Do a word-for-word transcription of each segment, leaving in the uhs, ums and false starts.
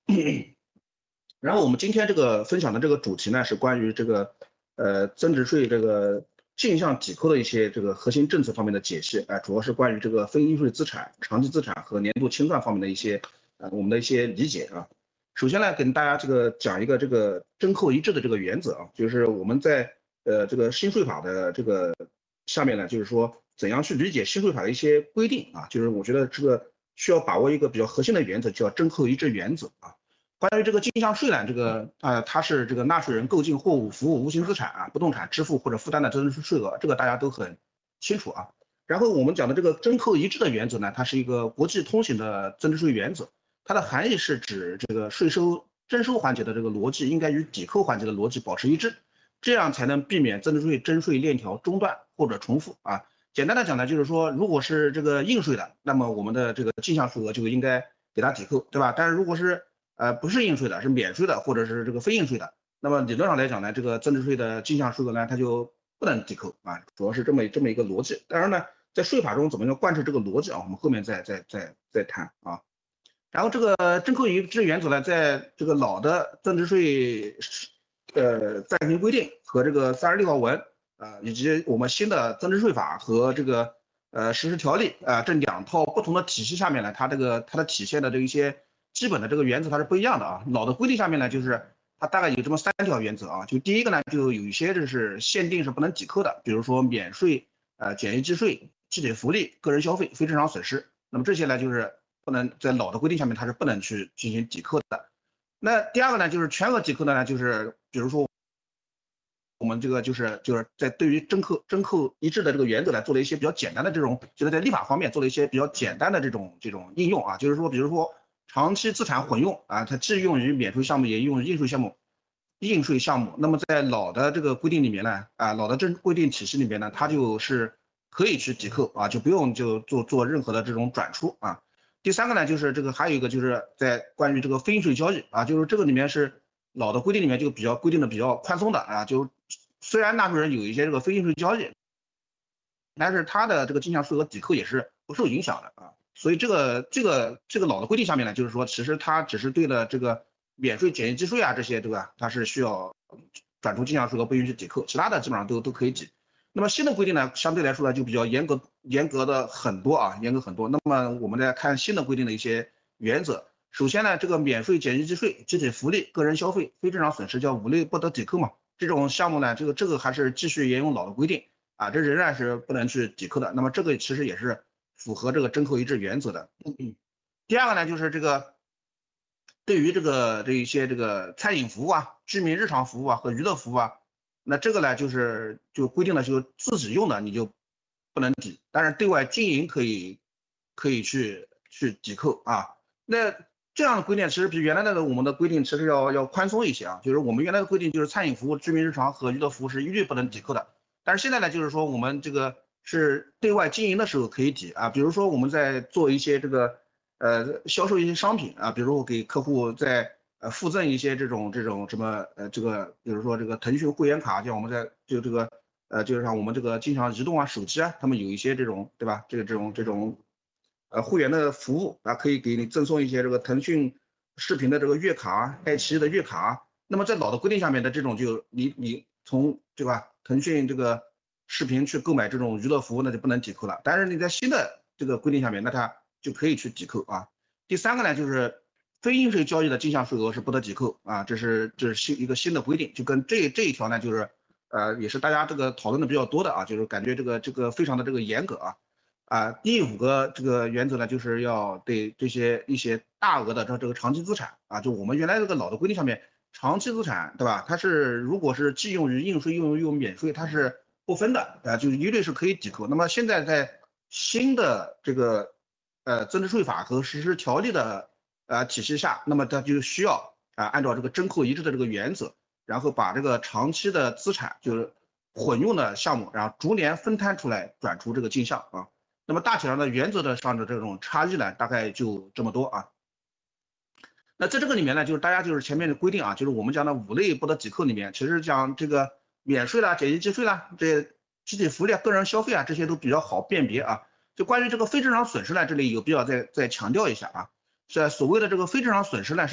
然后我们今天这个分享的这个主题呢，是关于这个呃增值税这个进项抵扣的一些这个核心政策方面的解析，啊、呃，主要是关于这个非应税资产、长期资产和年度清算方面的一些呃我们的一些理解啊。首先呢，跟大家这个讲一个这个征扣一致的这个原则啊，就是我们在呃这个新税法的这个下面呢，就是说怎样去理解新税法的一些规定啊，就是我觉得这个需要把握一个比较核心的原则，叫征扣一致原则啊。关于这个进项税呢，这个呃，它是这个纳税人购进货物、服务、无形资产啊、不动产支付或者负担的增值税税额，这个大家都很清楚啊。然后我们讲的这个征扣一致的原则呢，它是一个国际通行的增值税原则，它的含义是指这个税收征收环节的这个逻辑应该与抵扣环节的逻辑保持一致，这样才能避免增值税征税链条中断或者重复啊。简单的讲呢，就是说，如果是这个应税的，那么我们的这个进项税额就应该给它抵扣，对吧？但是如果是呃不是应税的，是免税的，或者是这个非应税的，那么理论上来讲呢，这个增值税的进项税额呢，它就不能抵扣啊，主要是这么这么一个逻辑。当然呢，在税法中怎么样贯彻这个逻辑啊，我们后面再再再再谈啊。然后这个征扣一致原则呢，在这个老的增值税呃暂行规定和这个三十六号文啊、呃，以及我们新的增值税法和这个呃实施条例啊、呃、这两套不同的体系下面呢，它这个它的体现的这一些基本的这个原则它是不一样的啊。老的规定下面呢，就是它大概有这么三条原则啊，就第一个呢，就有一些就是限定是不能抵扣的，比如说免税、呃简易计税、集体福利、个人消费、非正常损失，那么这些呢就是不能在老的规定下面它是不能去进行抵扣的。那第二个呢，就是全额抵扣的呢，就是比如说我们这个就是就是在对于征扣征扣一致的这个原则呢，做了一些比较简单的这种，就是在立法方面做了一些比较简单的这种这种应用啊，就是说比如说长期资产混用啊，它既用于免税项目，也用于应税项目。应税项目，那么在老的这个规定里面呢，啊，老的这规定体系里面呢，它就是可以去抵扣啊，就不用就做做任何的这种转出啊。第三个呢，就是这个还有一个就是在关于这个非应税交易啊，就是这个里面是老的规定里面就比较规定的比较宽松的啊，就虽然纳税人有一些这个非应税交易，但是它的这个进项税额抵扣也是不受影响的啊。所以这个这个这个老的规定下面呢，就是说其实它只是对了这个免税、简易计税啊这些，对吧？它是需要转出进项税额不允许抵扣，其他的基本上都都可以抵。那么新的规定呢，相对来说呢就比较严格严格的很多啊，严格很多。那么我们来看新的规定的一些原则。首先呢，这个免税、简易计税、集体福利、个人消费、非正常损失叫五类不得抵扣嘛。这种项目呢，这个这个还是继续沿用老的规定啊，这仍然是不能去抵扣的。那么这个其实也是符合这个征扣一致原则的。嗯，第二个呢，就是这个对于这个这一些这个餐饮服务啊、居民日常服务啊和娱乐服务啊，那这个呢就是就规定了，就自己用的你就不能抵，但是对外经营可以可以去去抵扣啊。那这样的规定其实比原来的我们的规定其实要要宽松一些啊，就是我们原来的规定就是餐饮服务、居民日常和娱乐服务是一律不能抵扣的，但是现在呢就是说我们这个是对外经营的时候可以抵啊，比如说我们在做一些这个呃销售一些商品啊，比如给客户在呃附赠一些这种这种什么呃这个比如说这个腾讯会员卡，像我们在就这个呃就是像我们这个经常移动啊、手机啊，他们有一些这种对吧？这个这种这种呃会员的服务啊，可以给你赠送一些这个腾讯视频的这个月卡、爱奇艺的月卡。那么在老的规定下面的这种就你你从对吧？腾讯这个视频去购买这种娱乐服务，那就不能抵扣了。但是你在新的这个规定下面，那它就可以去抵扣啊。第三个呢，就是非应税交易的进项税额是不得抵扣啊，这是这是新一个新的规定，就跟这这一条呢，就是呃也是大家这个讨论的比较多的啊，就是感觉这个这个非常的这个严格啊。啊，第五个这个原则呢，就是要对这些一些大额的这这个长期资产啊，就我们原来这个老的规定上面，长期资产对吧？它是如果是既用于应税，又用于免税，它是不分的啊，就一律是可以抵扣。那么现在在新的这个呃增值税法和实施条例的呃体系下，那么它就需要啊按照这个征扣一致的这个原则，然后把这个长期的资产就是混用的项目，然后逐年分摊出来转出这个进项啊。那么大体上的原则的上的这种差异呢，大概就这么多啊。那在这个里面呢，就是大家就是前面的规定啊，就是我们讲的五类不得抵扣里面，其实讲这个免税啦、简易计税啦、这集体福利啊、个人消费啊，这些都比较好辨别啊。就关于这个非正常损失呢，这里有必要再再强调一下啊。是所谓的这个非正常损失呢，是指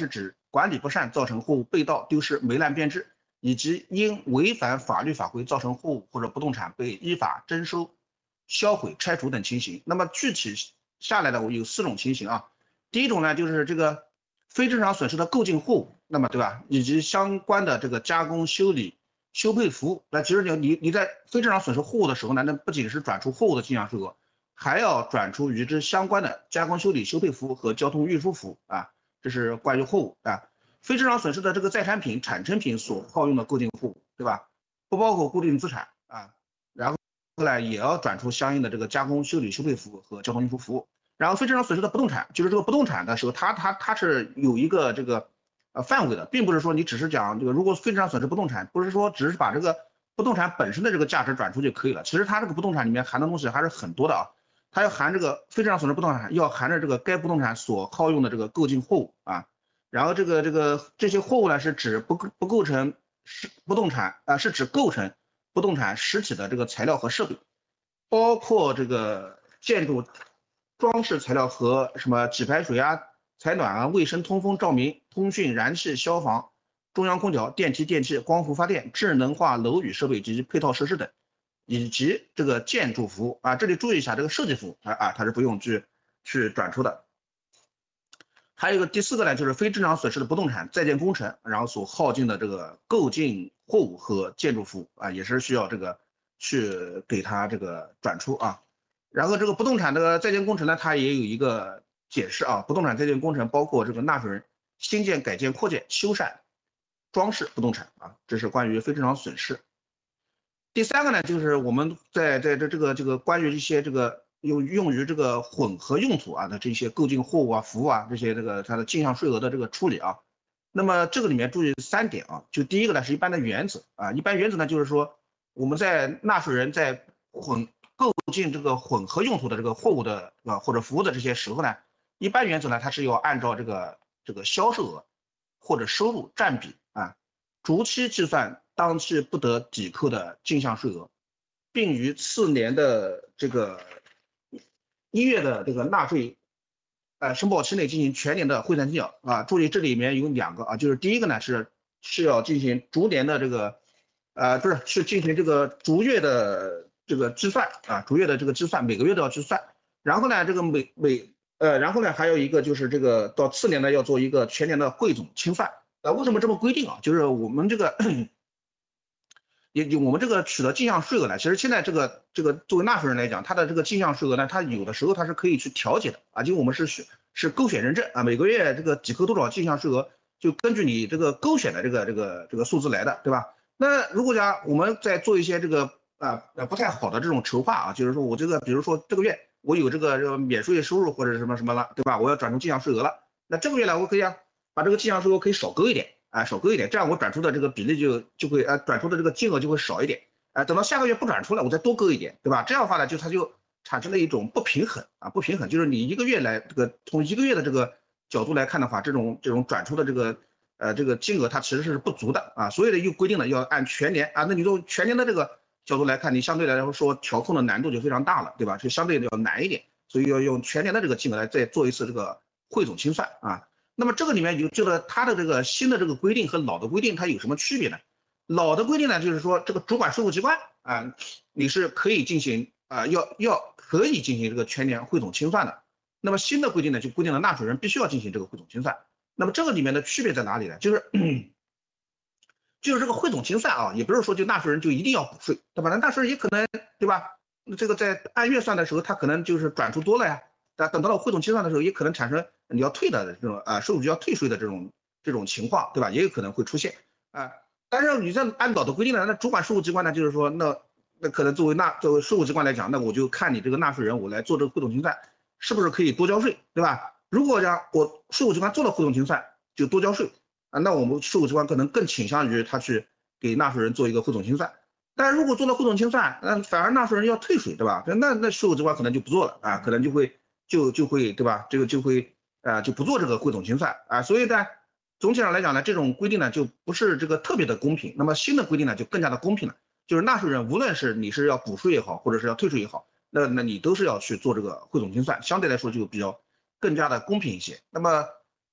管理不善造成货物被盗、丢失、霉烂变质，以及因违反法律法规造成货物或者不动产被依法征收、销毁、拆除等情形。那么具体下来的我有四种情形啊。第一种呢，就是这个非正常损失的购进货物，那么对吧，以及相关的这个加工、修理、修配服务。那其实你你你在非正常损失货物的时候呢，那不仅是转出货物的进项税额，还要转出与之相关的加工、修理、修配服务和交通运输服务啊。这是关于货物啊。非正常损失的这个在产品、产成品所耗用的购进货物，对吧？不包括固定资产啊。然后呢，也要转出相应的这个加工、修理、修配服务和交通运输服务。然后非正常损失的不动产，就是这个不动产的时候，它它它是有一个这个呃范围的，并不是说你只是讲这个，如果非正常损失不动产，不是说只是把这个不动产本身的这个价值转出就可以了。其实它这个不动产里面含的东西还是很多的啊，它要含这个非正常损失不动产，要含着这个该不动产所耗用的这个购进货物啊。然后这个这个这些货物呢，是指不不构成是不动产啊、呃，是指构成不动产实体的这个材料和设备，包括这个建筑装饰材料和什么给排水啊、采暖啊、卫生、通风、照明、通讯、燃气、消防、中央空调、电梯、电器、光伏发电、智能化楼宇设备及配套设施等，以及这个建筑服务啊。这里注意一下，这个设计服务啊啊，它是不用去去转出的。还有一个第四个呢，就是非正常损失的不动产在建工程，然后所耗尽的这个购进货物和建筑服务啊，也是需要这个去给它这个转出啊。然后这个不动产的在建工程呢，它也有一个解释啊，不动产在建工程包括这个纳税人新建、改建、扩建、修缮、装饰不动产啊，这是关于非正常损失。第三个呢，就是我们在在这这个这个关于一些这个用用于这个混合用途啊的这些购进货物啊、服务啊这些这个它的进项税额的这个处理啊。那么这个里面注意三点啊，就第一个呢是一般的原则啊，一般原则呢就是说我们在纳税人在混购进这个混合用途的这个货物的啊或者服务的这些时候呢，一般原则呢它是要按照这个这个销售额或者收入占比啊，逐期计算当期不得抵扣的进项税额，并于次年的这个一月的这个纳税呃申报期内进行全年的汇算计较啊。注意这里面有两个啊，就是第一个呢是是要进行逐年的这个呃不是是进行这个逐月的这个计算啊，逐月的这个计算，每个月都要去算。然后呢，这个每每呃然后呢还有一个就是这个到次年呢要做一个全年的汇总清算。呃，为什么这么规定啊？就是我们这个。也就我们这个取得进项税额呢，其实现在这个这个作为纳税人来讲，他的这个进项税额呢，他有的时候他是可以去调节的啊，就我们是是勾选认证啊，每个月这个抵扣多少进项税额，就根据你这个勾选的这个这个这个数字来的，对吧？那如果讲我们在做一些这个啊呃不太好的这种筹划啊，就是说我这个比如说这个月我有这个这个免税收入或者什么什么了，对吧？我要转出进项税额了，那这个月呢，我可以啊把这个进项税额可以少勾一点。啊，少勾一点，这样我转出的这个比例就就会啊，转出的这个金额就会少一点，啊，等到下个月不转出了，我再多勾一点，对吧？这样的话呢，就它就产生了一种不平衡啊，不平衡，就是你一个月来这个从一个月的这个角度来看的话，这种这种转出的这个呃这个金额它其实是不足的啊，所以呢又规定了要按全年啊，那你从全年的这个角度来看，你相对来说调控的难度就非常大了，对吧？就相对的要难一点，所以要用全年的这个金额来再做一次这个汇总清算啊。那么这个里面有这个它的这个新的这个规定和老的规定它有什么区别呢？老的规定呢，就是说这个主管税务机关啊，你是可以进行啊，要要可以进行这个全年汇总清算的。那么新的规定呢，就规定了纳税人必须要进行这个汇总清算。那么这个里面的区别在哪里呢？就是就是这个汇总清算啊，也不是说就纳税人就一定要补税，对吧？那纳税人也可能对吧？这个在按月算的时候，他可能就是转出多了呀。但等到了汇总清算的时候，也可能产生你要退的这种啊，税务局要退税的这种这种情况，对吧？也有可能会出现啊。但是你这按老的规定呢，那主管税务机关呢，就是说，那那可能作为纳作为税务机关来讲，那我就看你这个纳税人，我来做这个汇总清算，是不是可以多交税，对吧？如果讲我税务机关做了汇总清算就多交税啊，那我们税务机关可能更倾向于他去给纳税人做一个汇总清算。但是如果做了汇总清算，那反而纳税人要退税，对吧？那那税务机关可能就不做了啊，可能就会。就就会对吧？这个就会啊、呃、就不做这个汇总清算啊，所以呢，总体上来讲呢，这种规定呢就不是这个特别的公平。那么新的规定呢就更加的公平了，就是纳税人无论是你是要补税也好，或者是要退税也好，那那你都是要去做这个汇总清算，相对来说就比较更加的公平一些。那么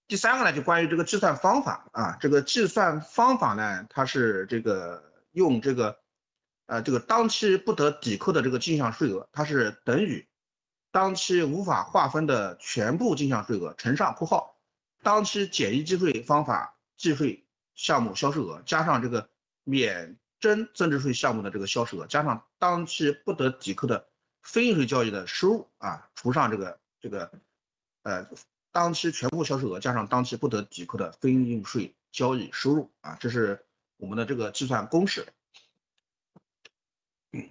第三个呢，就关于这个计算方法啊，这个计算方法呢，它是这个用这个呃这个当期不得抵扣的这个进项税额，它是等于当期无法划分的全部进项税额乘上括号当期简易计税方法计税项目销售额加上这个免征增值税项目的这个销售额加上当期不得抵扣的非应税交易的收入啊，除上这个这个呃。当期全部销售额加上当期不得抵扣的非应税交易收入啊，这是我们的这个计算公式。嗯，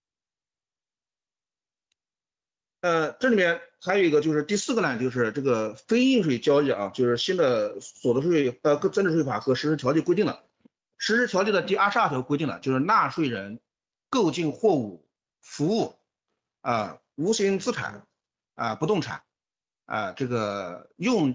呃，这里面还有一个就是第四个呢，就是这个非应税交易啊，就是新的所得税呃增值税法和实施条例规定了，实施条例的第二十二条规定了，就是纳税人购进货物、服务啊、呃、无形资产啊、呃、不动产。啊、呃，这个用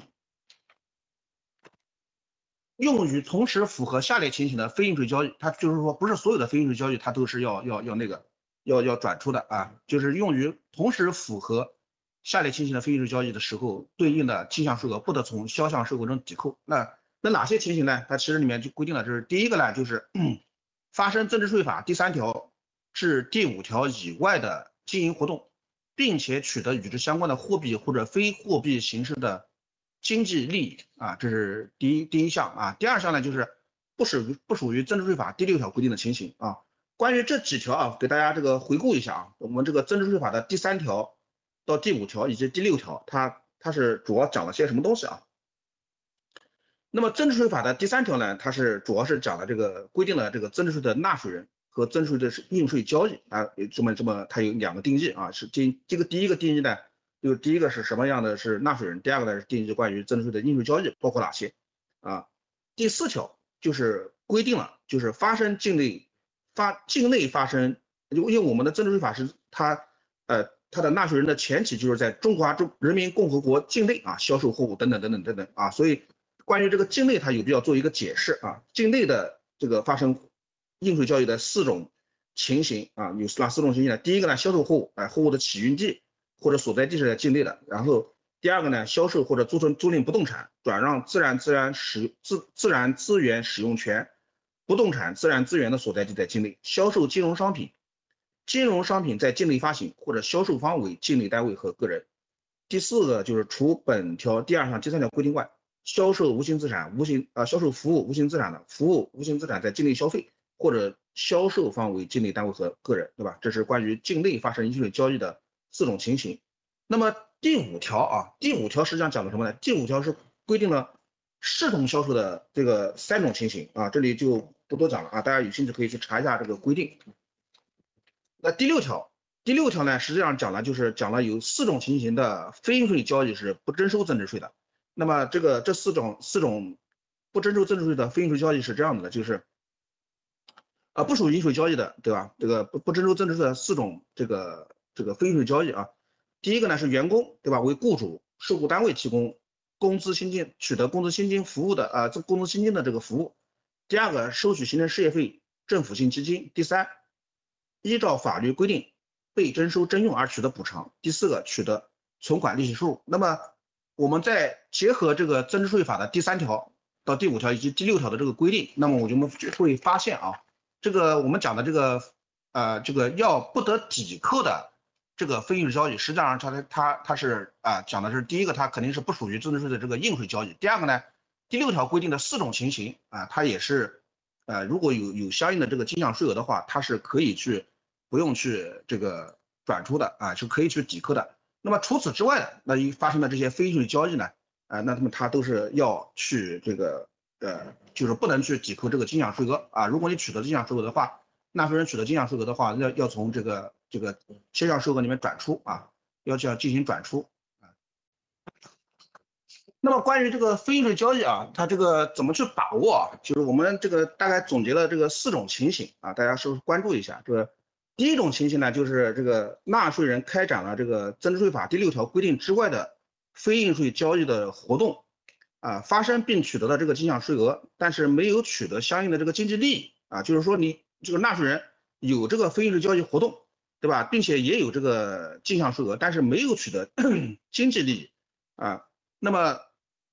用于同时符合下列情形的非应税交易，它就是说不是所有的非应税交易它都是要要要那个要要转出的啊，就是用于同时符合下列情形的非应税交易的时候，对应的进项税额不得从销项收入中抵扣。那那哪些情形呢？它其实里面就规定了，就是第一个呢，就是嗯发生增值税法第三条至第五条以外的经营活动。并且取得与之相关的货币或者非货币形式的经济利益啊，这是第一第一项啊。第二项呢，就是不属于不属于增值税法第六条规定的情形啊。关于这几条啊，给大家这个回顾一下啊，我们这个增值税法的第三条到第五条以及第六条，它它是主要讲了些什么东西啊？那么增值税法的第三条呢，它是主要是讲了这个规定了这个增值税的纳税人。和增值税的是应税交易啊，这么这么它有两个定义啊，是这这个第一个定义呢，就是第一个是什么样的是纳税人，第二个呢是定义关于增值税的应税交易包括哪些啊？第四条就是规定了，就是发生境内发境内发生，因为我们的增值税法是它呃它的纳税人的前提就是在中华中人民共和国境内啊销售货物等等等等等等啊，所以关于这个境内它有必要做一个解释啊，境内的这个发生。应税交易的四种情形啊，有哪四种情形呢？第一个呢，销售货物，哎，货物的起运地或者所在地是在境内的。然后第二个呢，销售或者租赁租赁不动产，转让自然自然使自自然资源使用权，不动产自然资源的所在地在境内。销售金融商品，金融商品在境内发行或者销售方为境内单位和个人。第四个就是除本条第二项、第三条规定外，销售无形资产、无形啊、呃、销售服务无形资产的服务无形资产在境内消费。或者销售方为境内单位和个人，对吧？这是关于境内发生应税交易的四种情形。那么第五条啊，第五条实际上讲的什么呢？第五条是规定了视同销售的这个三种情形啊，这里就不多讲了啊，大家有兴趣可以去查一下这个规定。那第六条，第六条呢，实际上讲了就是讲了有四种情形的非应税交易是不征收增值税的。那么这个这四种四种不征收增值税的非应税交易是这样的，就是。啊，不属于应税交易的，对吧？这个不不征收增值税的四种这个这个非应税交易啊。第一个呢是员工，对吧？为雇主、受雇单位提供工资薪金、取得工资薪金服务的啊，这工资薪金的这个服务。第二个，收取行政事业费、政府性基金。第三，依照法律规定被征收征用而取得补偿。第四个，取得存款利息收入。那么我们再结合这个增值税法的第三条到第五条以及第六条的这个规定，那么我们就会发现啊。这个我们讲的这个呃这个要不得抵扣的这个非应税交易，实际上它它它是啊、呃、讲的是第一个，它肯定是不属于增值税的这个应税交易。第二个呢，第六条规定的四种情形啊，它也是呃如果有有相应的这个进项税额的话，它是可以去不用去这个转出的啊，是可以去抵扣的。那么除此之外的那一发生的这些非应税交易呢，啊、呃、那他们它都是要去这个。呃，就是不能去抵扣这个进项税额啊。如果你取得进项税额的话，纳税人取得进项税额的话，要要从这个这个切项税额里面转出啊，要这样进行转出啊。那么关于这个非应税交易啊，它这个怎么去把握啊？就是我们这个大概总结了这个四种情形啊，大家是不是关注一下？这个第一种情形呢，就是这个纳税人开展了这个增值税法第六条规定之外的非应税交易的活动。啊，发生并取得的这个进项税额，但是没有取得相应的这个经济利益啊，就是说你这个纳税人有这个非应税交易活动，对吧？并且也有这个进项税额，但是没有取得经济利益啊。那么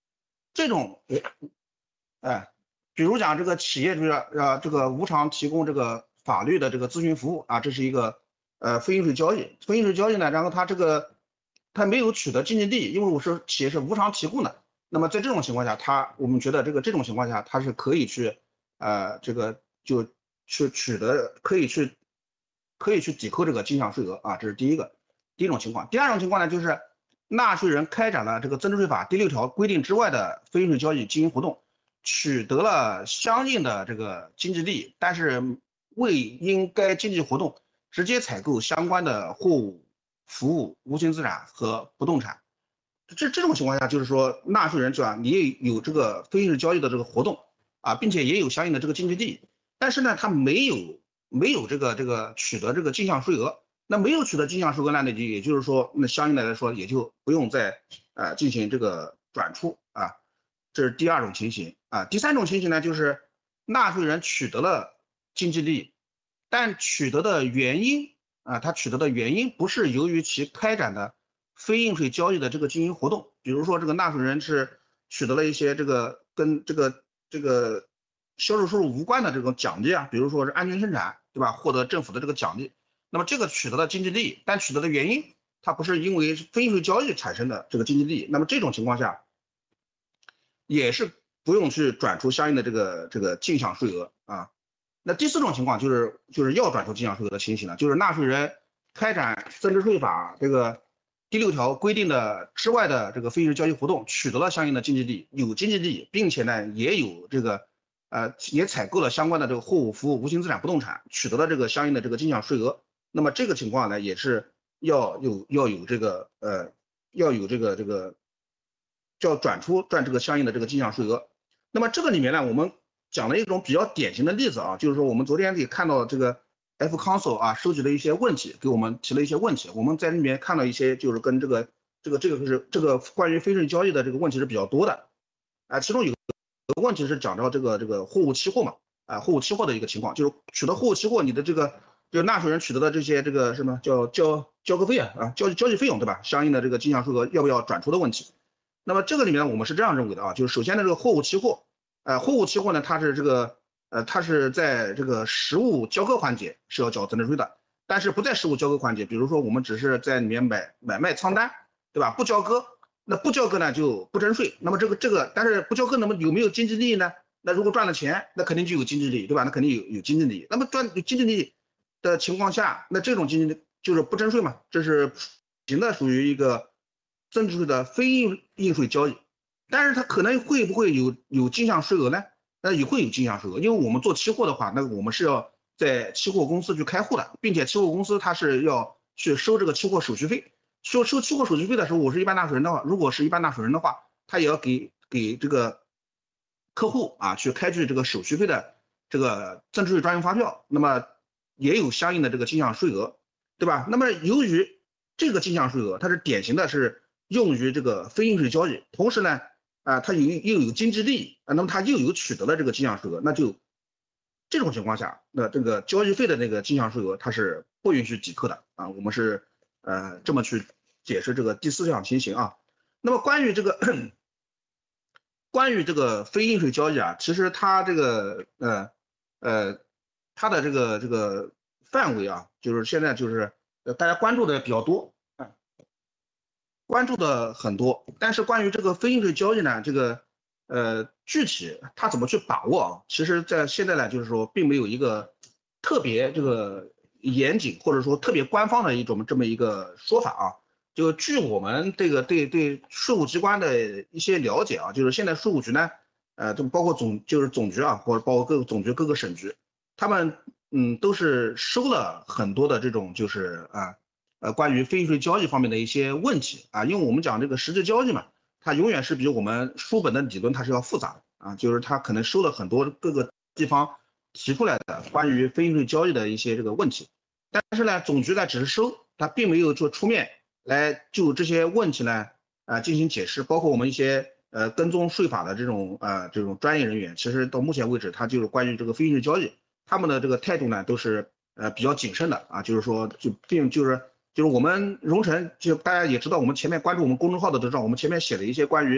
这种，哎，比如讲这个企业就是呃这个无偿提供这个法律的这个咨询服务啊，这是一个呃非应税交易。非应税交易呢，然后它这个它没有取得经济利益，因为我是企业是无偿提供的。那么在这种情况下，它我们觉得这个这种情况下，它是可以去呃这个就去取得可以去可以去抵扣这个进项税额啊，这是第一个第一种情况。第二种情况呢，就是纳税人开展了这个增值税法第六条规定之外的非应税交易经营活动，取得了相应的这个经济利益，但是未因该经济活动直接采购相关的货物、服务、无形资产和不动产。这这种情况下，就是说纳税人是吧，你也有这个非应税交易的这个活动啊，并且也有相应的这个经济利益，但是呢，他没有没有这个这个取得这个进项税额。那没有取得进项税额呢，那就也就是说，那相应的来说也就不用再呃进行这个转出啊，这是第二种情形啊。第三种情形呢，就是纳税人取得了经济利益，但取得的原因啊，他取得的原因不是由于其开展的非应税交易的这个经营活动，比如说这个纳税人是取得了一些这个跟这个这个销售收入无关的这种奖励啊，比如说是安全生产，对吧？获得政府的这个奖励，那么这个取得了经济利益，但取得的原因它不是因为非应税交易产生的这个经济利益，那么这种情况下也是不用去转出相应的这个这个进项税额啊。那第四种情况就是就是要转出进项税额的情形呢，就是纳税人开展增值税法这个第六条规定的之外的这个非应税交易活动，取得了相应的经济利益，有经济利益，并且呢也有这个呃也采购了相关的这个货物、服务、无形资产、不动产，取得了这个相应的这个进项税额。那么这个情况呢，也是要有要有这个呃要有这个这个叫转出赚这个相应的这个进项税额。那么这个里面呢，我们讲了一种比较典型的例子啊，就是说我们昨天也看到这个 F Council 啊收集了一些问题，给我们提了一些问题，我们在里面看到一些就是跟这个这个这个是这个关于非税交易的这个问题是比较多的啊，其中有个问题是讲到这个这个货物期货嘛，啊货物期货的一个情况，就是取得货物期货，你的这个就纳税人取得的这些这个什么叫交交个费啊啊交交易费用对吧？相应的这个进项税额要不要转出的问题。那么这个里面我们是这样认为的啊，就是首先呢这个货物期货，呃货物期货呢它是这个呃它是在这个实物交割环节是要缴增值税的，但是不在实物交割环节，比如说我们只是在里面买买卖仓单，对吧？不交割，那不交割呢就不征税。那么这个这个但是不交割，那么有没有经济利益呢？那如果赚了钱，那肯定就有经济利益，对吧？那肯定有有经济利益。那么赚有经济利益的情况下，那这种经济就是不征税嘛，这是行的属于一个增值税的非应应税交易，但是它可能会不会有有进项税额呢？那也会有进项税额，因为我们做期货的话，那我们是要在期货公司去开户的，并且期货公司它是要去收这个期货手续费。收收期货手续费的时候，我是一般纳税人的话，如果是一般纳税人的话，他也要给给这个客户啊去开具这个手续费的这个增值税专用发票，那么也有相应的这个进项税额，对吧？那么由于这个进项税额它是典型的是用于这个非应税交易，同时呢，啊，它有又有经济利益啊，那么它又有取得了这个进项税额，那就这种情况下，那这个交易费的那个进项税额它是不允许抵扣的啊。我们是呃这么去解释这个第四项情形啊。那么关于这个关于这个非应税交易啊，其实它这个呃呃它的这个这个范围啊，就是现在就是呃大家关注的比较多。关注的很多，但是关于这个非应税交易呢，这个呃具体它怎么去把握啊？其实，在现在呢，就是说并没有一个特别这个严谨或者说特别官方的一种这么一个说法啊。就据我们这个对对税务机关的一些了解啊，就是现在税务局呢，呃，就包括总就是总局啊，或者包括各个总局各个省局，他们嗯都是收了很多的这种就是啊。呃，关于非应税交易方面的一些问题啊，因为我们讲这个实质交易嘛，它永远是比我们书本的理论它是要复杂的啊，就是它可能收了很多各个地方提出来的关于非应税交易的一些这个问题，但是呢，总局呢只是收，它并没有说出面来就这些问题呢啊进行解释，包括我们一些呃跟踪税法的这种呃这种专业人员，其实到目前为止，他就是关于这个非应税交易，他们的这个态度呢都是呃比较谨慎的啊，就是说就并就是。就是我们荣成，就大家也知道，我们前面关注我们公众号的都知道，我们前面写了一些关于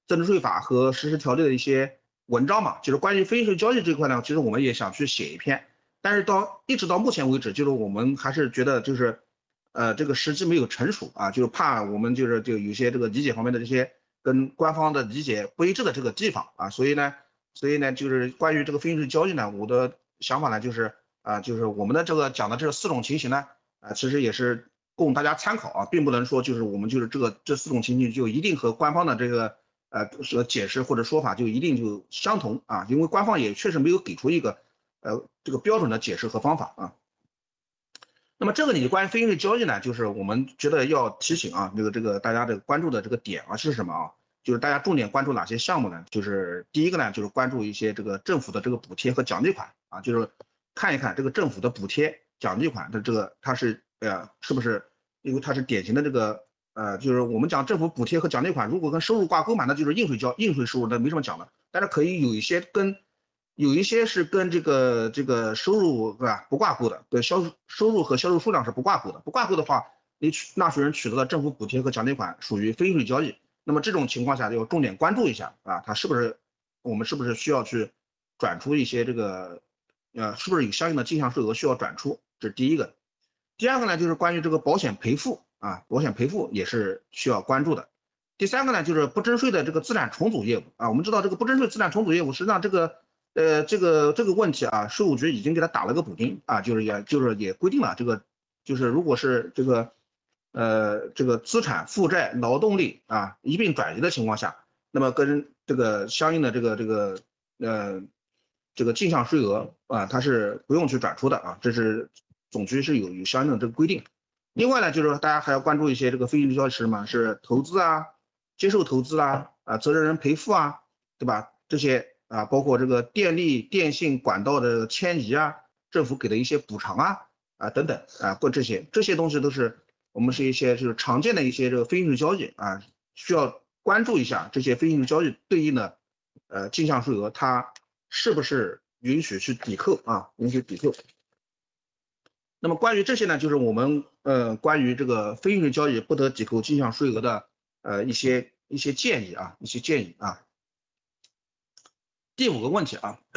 增值税法和实施条例的一些文章嘛，就是关于非应税交易这块呢，其实我们也想去写一篇，但是到一直到目前为止，就是我们还是觉得就是呃这个时机没有成熟啊，就是怕我们就是就有些这个理解方面的这些跟官方的理解不一致的这个地方啊，所以呢，所以呢就是关于这个非应税交易呢，我的想法呢就是啊，就是我们的这个讲的这四种情形呢，啊，其实也是供大家参考啊，并不能说就是我们就是这个这四种情形就一定和官方的这个呃说解释或者说法就一定就相同啊，因为官方也确实没有给出一个呃这个标准的解释和方法啊。那么这个里关于非应税交易呢，就是我们觉得要提醒啊，这个这个大家的关注的这个点啊是什么啊？就是大家重点关注哪些项目呢？就是第一个呢，就是关注一些这个政府的这个补贴和奖励款啊，就是看一看这个政府的补贴奖励款的这个它是呃是不是，因为它是典型的这个呃，就是我们讲政府补贴和奖励款如果跟收入挂钩嘛，那就是应税交应税收入，那没什么讲的。但是可以有一些跟有一些是跟这个这个收入是吧不挂钩的，跟销收入和销售数量是不挂钩的。不挂钩的话，你取纳税人取得的政府补贴和奖励款属于非应税交易。那么这种情况下要重点关注一下啊，它是不是我们是不是需要去转出一些这个呃，是不是有相应的进项税额需要转出？这是第一个。第二个呢，就是关于这个保险赔付啊，保险赔付也是需要关注的。第三个呢，就是不征税的这个资产重组业务啊，我们知道这个不征税资产重组业务，实际上这个呃这个这个问题啊，税务局已经给他打了个补丁啊，就是也就是也规定了这个就是如果是这个。呃，这个资产负债劳动力啊一并转移的情况下，那么跟这个相应的这个这个呃这个进项税额啊，它是不用去转出的啊，这是总局是有有相应的这个规定。另外呢，就是大家还要关注一些这个非应税交易是什么？是投资啊、接受投资啊、啊责任人赔付啊，对吧？这些啊，包括这个电力、电信管道的迁移啊，政府给的一些补偿啊啊等等啊，或这些这些东西都是。我们是一些就是常见的一些这个非应税交易啊，需要关注一下这些非应税交易对应的呃进项税额，它是不是允许去抵扣啊？允许抵扣。那么关于这些呢，就是我们呃关于这个非应税交易不得抵扣进项税额的呃一些一些建议啊，一些建议啊。第五个问题啊，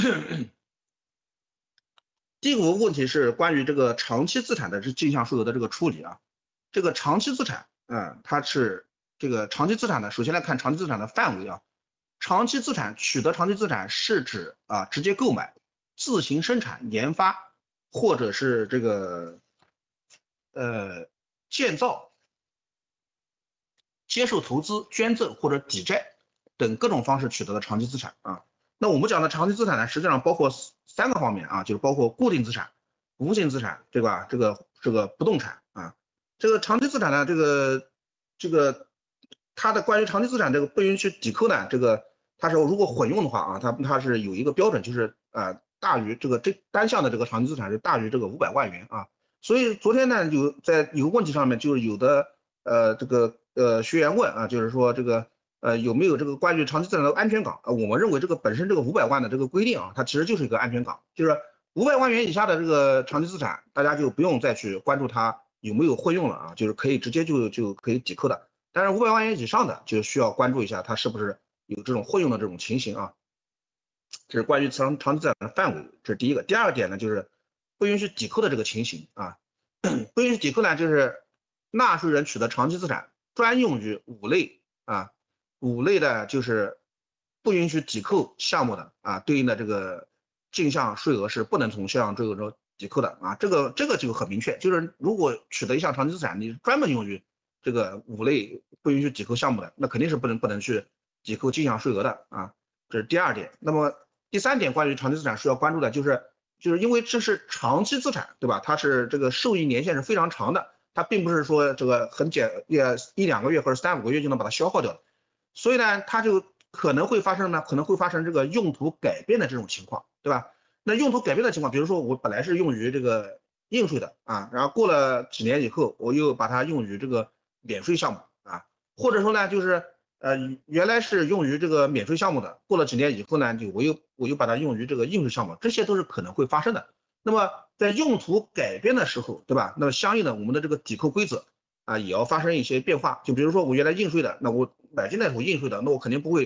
第五个问题是关于这个长期资产的这进项税额的这个处理啊。这个长期资产，嗯，它是这个长期资产呢，首先来看长期资产的范围啊。长期资产取得长期资产是指啊直接购买、自行生产研发，或者是这个呃建造、接受投资、捐赠或者抵债等各种方式取得的长期资产啊。那我们讲的长期资产呢，实际上包括三个方面啊，就是包括固定资产、无形资产，对吧？这个这个不动产啊。这个长期资产呢，这个这个它的关于长期资产这个不允许抵扣呢，这个它是如果混用的话啊，它它是有一个标准，就是呃大于这个这单项的这个长期资产是大于这个五百万元啊。所以昨天呢有在有个问题上面，就是有的呃这个呃学员问啊，就是说这个呃有没有这个关于长期资产的安全港啊？我们认为这个本身这个五百万的这个规定啊，它其实就是一个安全港，就是五百万元以下的这个长期资产，大家就不用再去关注它有没有混用了啊，就是可以直接就就可以抵扣的。但是五百万元以上的就需要关注一下，它是不是有这种混用的这种情形啊？这是关于长长期资产的范围，这是第一个。第二个点呢，就是不允许抵扣的这个情形啊，不允许抵扣呢，就是纳税人取得长期资产专用于五类啊，五类的就是不允许抵扣项目的啊，对应的这个进项税额是不能从销项税额中抵扣的啊，这个这个就很明确，就是如果取得一项长期资产，你专门用于这个五类不允许抵扣项目的，那肯定是不能不能去抵扣进项税额的啊，这是第二点。那么第三点，关于长期资产需要关注的就是，就是因为这是长期资产，对吧？它是这个受益年限是非常长的，它并不是说这个很简也一两个月或者三五个月就能把它消耗掉的，所以呢，它就可能会发生呢，可能会发生这个用途改变的这种情况，对吧？那用途改变的情况，比如说我本来是用于这个应税的啊，然后过了几年以后，我又把它用于这个免税项目啊，或者说呢，就是呃原来是用于这个免税项目的，过了几年以后呢，就我又我又把它用于这个应税项目，这些都是可能会发生的。那么在用途改变的时候，对吧？那么相应的我们的这个抵扣规则啊，也要发生一些变化。就比如说我原来应税的，那我买进来我应税的，那我肯定不会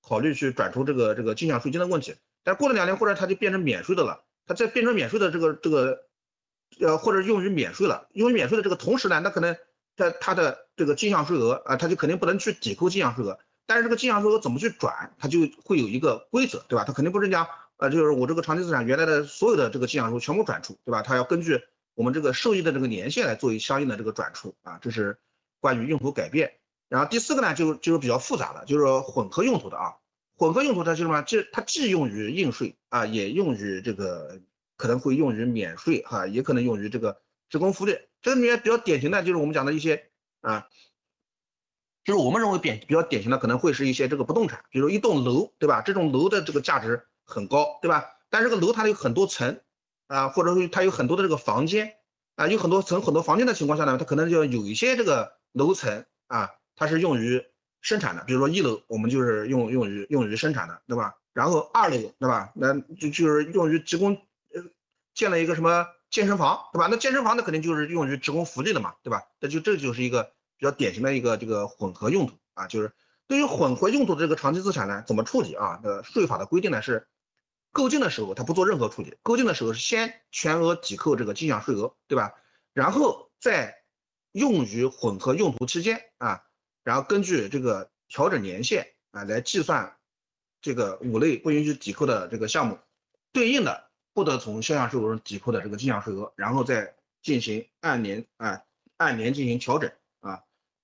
考虑去转出这个这个进项税金的问题。但过了两年，或者它就变成免税的了，它再变成免税的这个这个，呃，或者用于免税了，用于免税的这个同时呢，那可能在它的这个进项税额啊，它就肯定不能去抵扣进项税额。但是这个进项税额怎么去转，它就会有一个规则，对吧？它肯定不是讲，呃，就是我这个长期资产原来的所有的这个进项税全部转出，对吧？它要根据我们这个受益的这个年限来做一相应的这个转出啊，这是关于用途改变。然后第四个呢，就就是比较复杂的，就是混合用途的啊。混合用途它是什么？这它既用于应税啊，也用于这个可能会用于免税哈、啊，也可能用于这个职工福利。这里面比较典型的就是我们讲的一些啊，就是我们认为比比较典型的可能会是一些这个不动产，比如一栋楼，对吧？这种楼的这个价值很高，对吧？但是这个楼它有很多层啊，或者说它有很多的这个房间啊，有很多层很多房间的情况下呢，它可能就有一些这个楼层啊，它是用于生产的，比如说一楼我们就是用用于用于生产的，对吧？然后二楼，对吧？那就就是用于职工呃建了一个什么健身房，对吧？那健身房那肯定就是用于职工福利的嘛，对吧？那就这就是一个比较典型的一个这个混合用途啊，就是对于混合用途的这个长期资产呢，怎么处理啊？呃，税法的规定呢是，购进的时候它不做任何处理，购进的时候是先全额抵扣这个进项税额，对吧？然后在用于混合用途期间啊，然后根据这个调整年限啊来计算这个五类不允许抵扣的这个项目对应的不得从销项税额中抵扣的这个进项税额，然后再进行按年啊按年进行调整啊。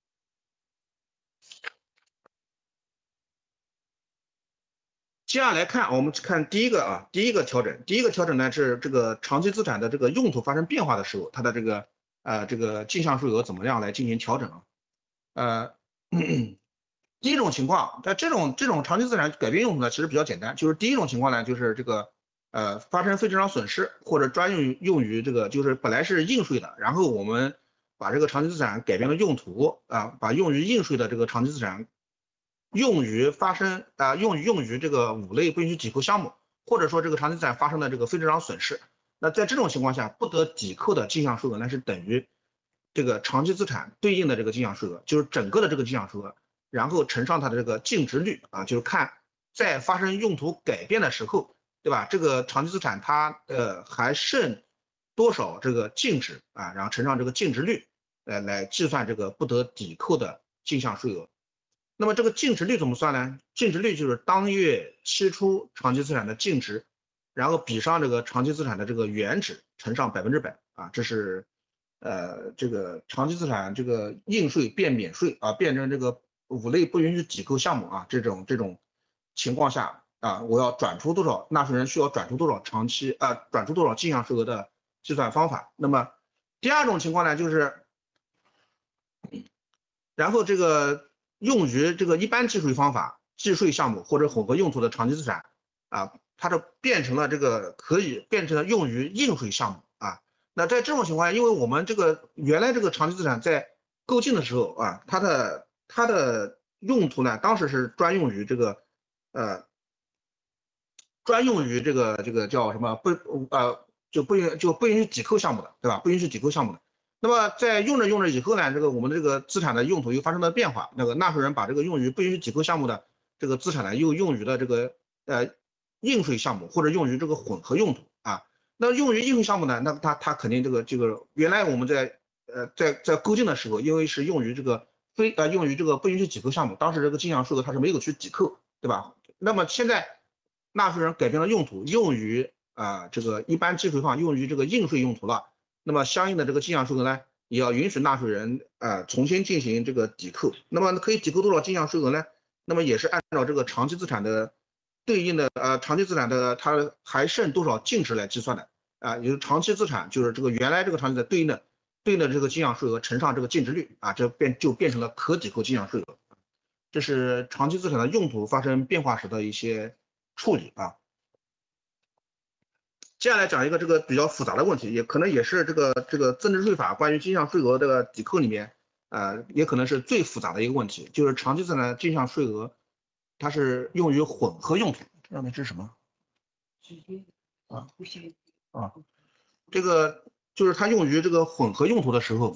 接下来看，我们看第一个啊，第一个调整，第一个调整呢是这个长期资产的这个用途发生变化的时候，它的这个呃这个进项税额怎么样来进行调整啊？呃，第一种情况，在这种这种长期资产改变用途呢，其实比较简单，就是第一种情况呢，就是这个呃发生非正常损失或者专用于用于这个就是本来是应税的，然后我们把这个长期资产改变了用途啊，把用于应税的这个长期资产用于发生啊用于用于这个五类不允许抵扣项目，或者说这个长期资产发生的这个非正常损失，那在这种情况下不得抵扣的进项税额呢是等于这个长期资产对应的这个进项税额，就是整个的这个进项税额。然后乘上它的这个净值率啊，就是看在发生用途改变的时候，对吧？这个长期资产它呃还剩多少这个净值啊，然后乘上这个净值率，来来计算这个不得抵扣的进项税额。那么这个净值率怎么算呢？净值率就是当月期初长期资产的净值，然后比上这个长期资产的这个原值乘上百分之百啊，这是呃这个长期资产这个应税变免税啊，变成这个五类不允许抵扣项目啊，这种这种情况下啊，我要转出多少，纳税人需要转出多少长期啊，转出多少进项税额的计算方法。那么第二种情况呢，就是然后这个用于这个一般计税方法计税项目或者混合用途的长期资产啊，它就变成了这个可以变成了用于应税项目啊。那在这种情况下，因为我们这个原来这个长期资产在购进的时候啊，它的它的用途呢，当时是专用于这个呃专用于这个这个叫什么不呃就不允就不允许抵扣项目的，对吧？不允许抵扣项目的。那么在用着用着以后呢，这个我们的这个资产的用途又发生了变化，那个纳税人把这个用于不允许抵扣项目的这个资产呢，又用于了这个呃应税项目或者用于这个混合用途啊。那用于应税项目呢，那它它肯定这个这个原来我们在呃在在购进的时候，因为是用于这个非呃用于这个不允许抵扣项目，当时这个进项税额它是没有去抵扣，对吧？那么现在纳税人改变了用途，用于啊、呃、这个一般计税方用于这个应税用途了。那么相应的这个进项税额呢，也要允许纳税人啊重新进行这个抵扣。那么可以抵扣多少进项税额呢？那么也是按照这个长期资产的对应的呃长期资产的它还剩多少净值来计算的啊，也就是长期资产就是这个原来这个长期的对应的对应的这个进项税额乘上这个净值率啊，这变就变成了可抵扣进项税额。这是长期资产的用途发生变化时的一些处理啊。接下来讲一个这个比较复杂的问题，也可能也是这个这个增值税法关于进项税额这个抵扣里面，呃，也可能是最复杂的一个问题，就是长期资产进项税额，它是用于混合用途。这上面是什么？啊啊，这个就是它用于这个混合用途的时候，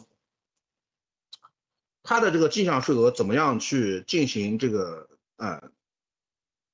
它的这个进项税额怎么样去进行这个呃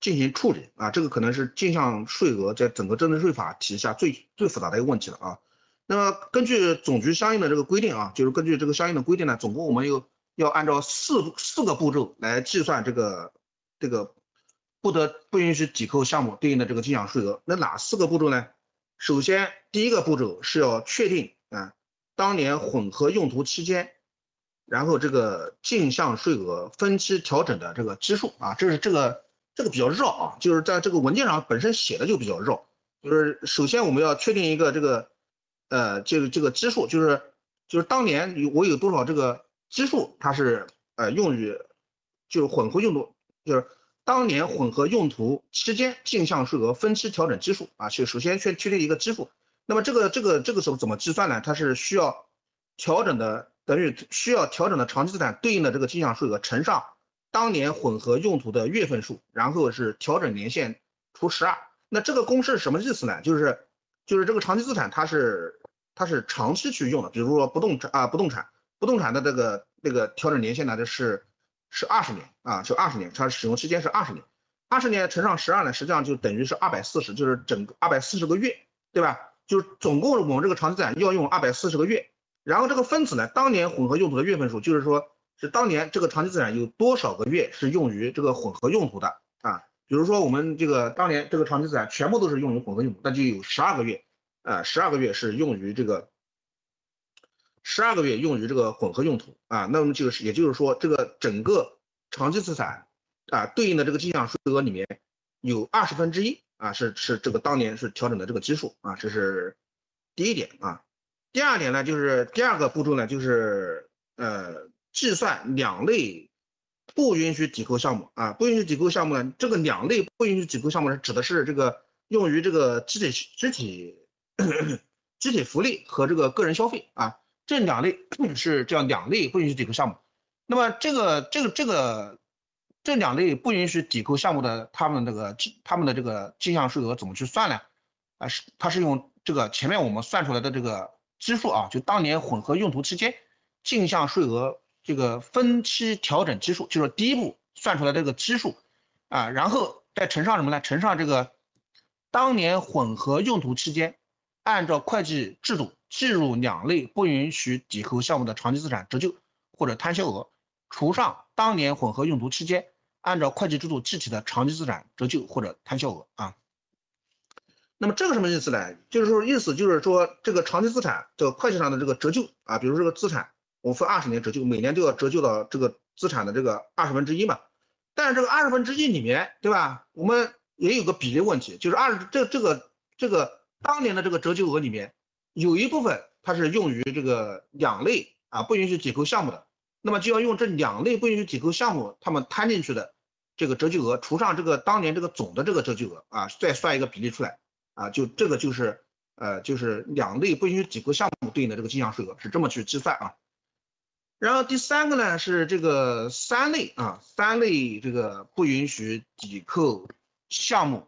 进行处理啊，这个可能是进项税额在整个增值税法体系下最最复杂的一个问题了啊。那么根据总局相应的这个规定啊，就是根据这个相应的规定呢，总共我们有要按照四四个步骤来计算这个这个不得不允许抵扣项目对应的这个进项税额。那哪四个步骤呢？首先第一个步骤是要确定啊当年混合用途期间，然后这个进项税额分期调整的这个基数啊，这是这个这个比较绕啊，就是在这个文件上本身写的就比较绕。就是首先我们要确定一个这个呃这个这个基数，就是就是当年有我有多少这个基数，它是呃用于就是混合用途，就是当年混合用途期间进项税额分期调整基数啊，就首先先确定一个基数。那么这个这个这个时候怎么计算呢？它是需要调整的等于需要调整的长期资产对应的这个进项税额乘上当年混合用途的月份数，然后是调整年限除十二。那这个公式什么意思呢？就是就是这个长期资产它是它是长期去用的，比如说不动产啊不动产不动产的这个这个调整年限呢，这是是二十年啊，就二十年，它使用期间是二十年，二十年乘上十二呢，实际上就等于是二百四十，就是整个二百四十个月，对吧？就是总共我们这个长期资产要用二百四十个月，然后这个分子呢，当年混合用途的月份数，就是说是当年这个长期资产有多少个月是用于这个混合用途的啊？比如说我们这个当年这个长期资产全部都是用于混合用途，那就有十二个月，啊，十二个月是用于这个，十二个月用于这个混合用途啊。那么就是也就是说，这个整个长期资产啊对应的这个进项税额里面有二十分之一啊是是这个当年是调整的这个基数啊，这是第一点啊。第二点呢，就是第二个步骤呢，就是呃计算两类不允许抵扣项目啊，不允许抵扣项目呢，这个两类不允许抵扣项目呢，指的是这个用于这个集体集体集体福利和这个个人消费啊，这两类是这样两类不允许抵扣项目。那么这个这个这个这两类不允许抵扣项目的他们这个他们的这个进项税额怎么去算呢？啊，是它是用这个前面我们算出来的这个基数啊，就当年混合用途期间进项税额这个分期调整基数，就是第一步算出来这个基数啊，然后再乘上什么呢？乘上这个当年混合用途期间按照会计制度计入两类不允许抵扣项目的长期资产折旧或者摊销额，除上当年混合用途期间按照会计制度计提的长期资产折旧或者摊销额啊。那么这个什么意思呢？就是说意思就是说这个长期资产这个会计上的这个折旧啊，比如这个资产我分二十年折旧，每年都要折旧到这个资产的这个二十分之一嘛。但是这个二十分之一里面，对吧？我们也有个比例问题，就是二这这个这个当年的这个折旧额里面有一部分它是用于这个两类啊不允许抵扣项目的，那么就要用这两类不允许抵扣项目他们摊进去的这个折旧额除上这个当年这个总的这个折旧额啊，再算一个比例出来。啊，就这个就是呃，就是两类不允许抵扣项目对应的这个进项税额是这么去计算啊。然后第三个呢是这个三类啊，三类这个不允许抵扣项目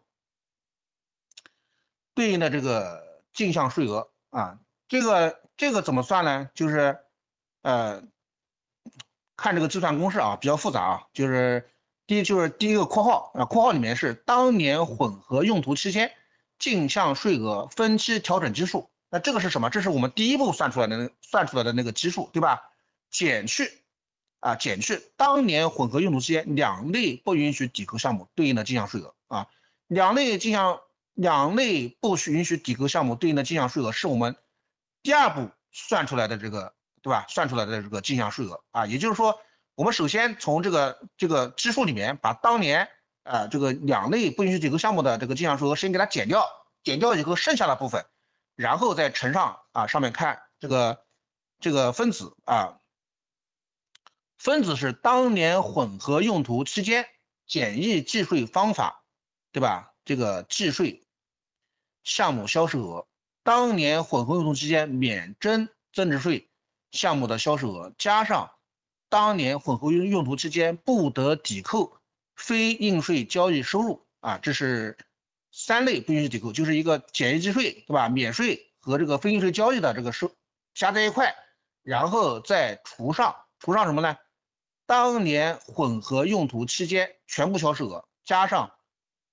对应的这个进项税额啊，这个这个怎么算呢？就是呃，看这个计算公式啊，比较复杂啊，就是第一就是第一个括号啊，括号里面是当年混合用途期间进项税额分期调整基数，那这个是什么？这是我们第一步算出来的算出来的那个基数，对吧？减去啊，减去当年混合用途期间两类不允许抵扣项目对应的进项税额啊，两类进项两类不允许抵扣项目对应的进项税额是我们第二步算出来的这个，对吧？算出来的这个进项税额啊，也就是说，我们首先从这个这个基数里面把当年啊，这个两类不允许抵扣项目的这个进项税额先给它减掉，减掉以后剩下的部分，然后再乘上啊，上面看这个这个分子啊，分子是当年混合用途期间简易计税方法，对吧？这个计税项目销售额，当年混合用途期间免征增值税项目的销售额，加上当年混合用途期间不得抵扣非应税交易收入啊，这是三类不允许抵扣，就是一个简易计税，对吧？免税和这个非应税交易的这个收加在一块，然后再除上除上什么呢？当年混合用途期间全部销售额加上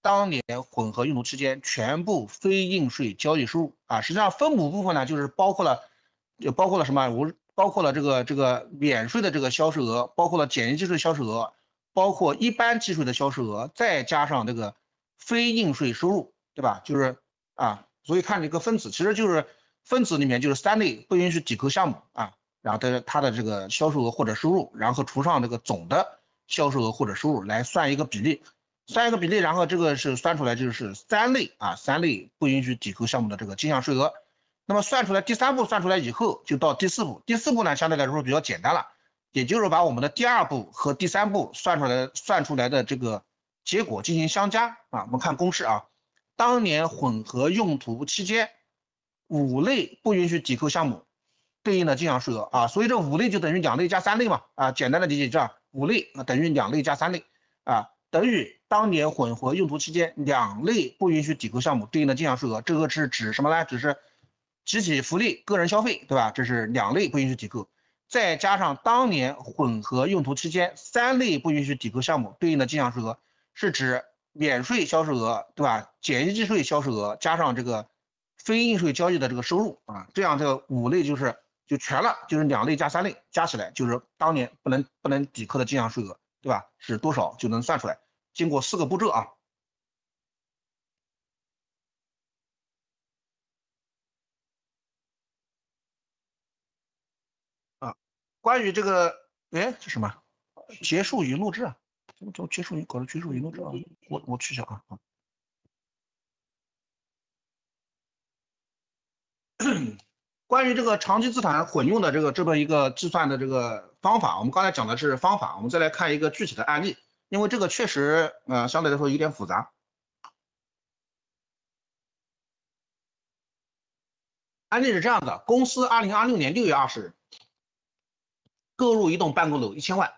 当年混合用途期间全部非应税交易收入啊。实际上分母部分呢，就是包括了，就包括了什么？我包括了这个这个免税的这个销售额，包括了检疫计税销售额，包括一般计税的销售额，再加上这个非应税收入，对吧？就是啊，所以看这个分子，其实就是分子里面就是三类不允许抵扣项目啊，然后它它的这个销售额或者收入，然后除上这个总的销售额或者收入来算一个比例。算一个比例，然后这个是算出来就是三类啊，三类不允许抵扣项目的这个进项税额。那么算出来第三步算出来以后，就到第四步。第四步呢，相对来说比较简单了，也就是把我们的第二步和第三步算出来算出来的这个结果进行相加啊。我们看公式啊，当年混合用途期间五类不允许抵扣项目对应的进项税额啊，所以这五类就等于两类加三类嘛啊，简单的理解这样，五类啊等于两类加三类啊。等于当年混合用途期间两类不允许抵扣项目对应的进项税额，这个是指什么呢？只是集体福利、个人消费，对吧？这是两类不允许抵扣，再加上当年混合用途期间三类不允许抵扣项目对应的进项税额，是指免税销售额，对吧？检疫计税销售额加上这个非应税交易的这个收入啊，这样这个五类就是就全了，就是两类加三类加起来就是当年不能不能抵扣的进项税额。对吧？是多少就能算出来。经过四个步骤啊。啊，关于这个，哎，这什么？结束语音录制啊？怎么叫结束语？搞成结束语音录制啊？我我取消啊啊。关于这个长期资产混用的这个这么一个计算的这个方法，我们刚才讲的是方法，我们再来看一个具体的案例，因为这个确实呃相对来说有点复杂。案例是这样的：公司二零二六年六月二十日购入一栋办公楼一千万，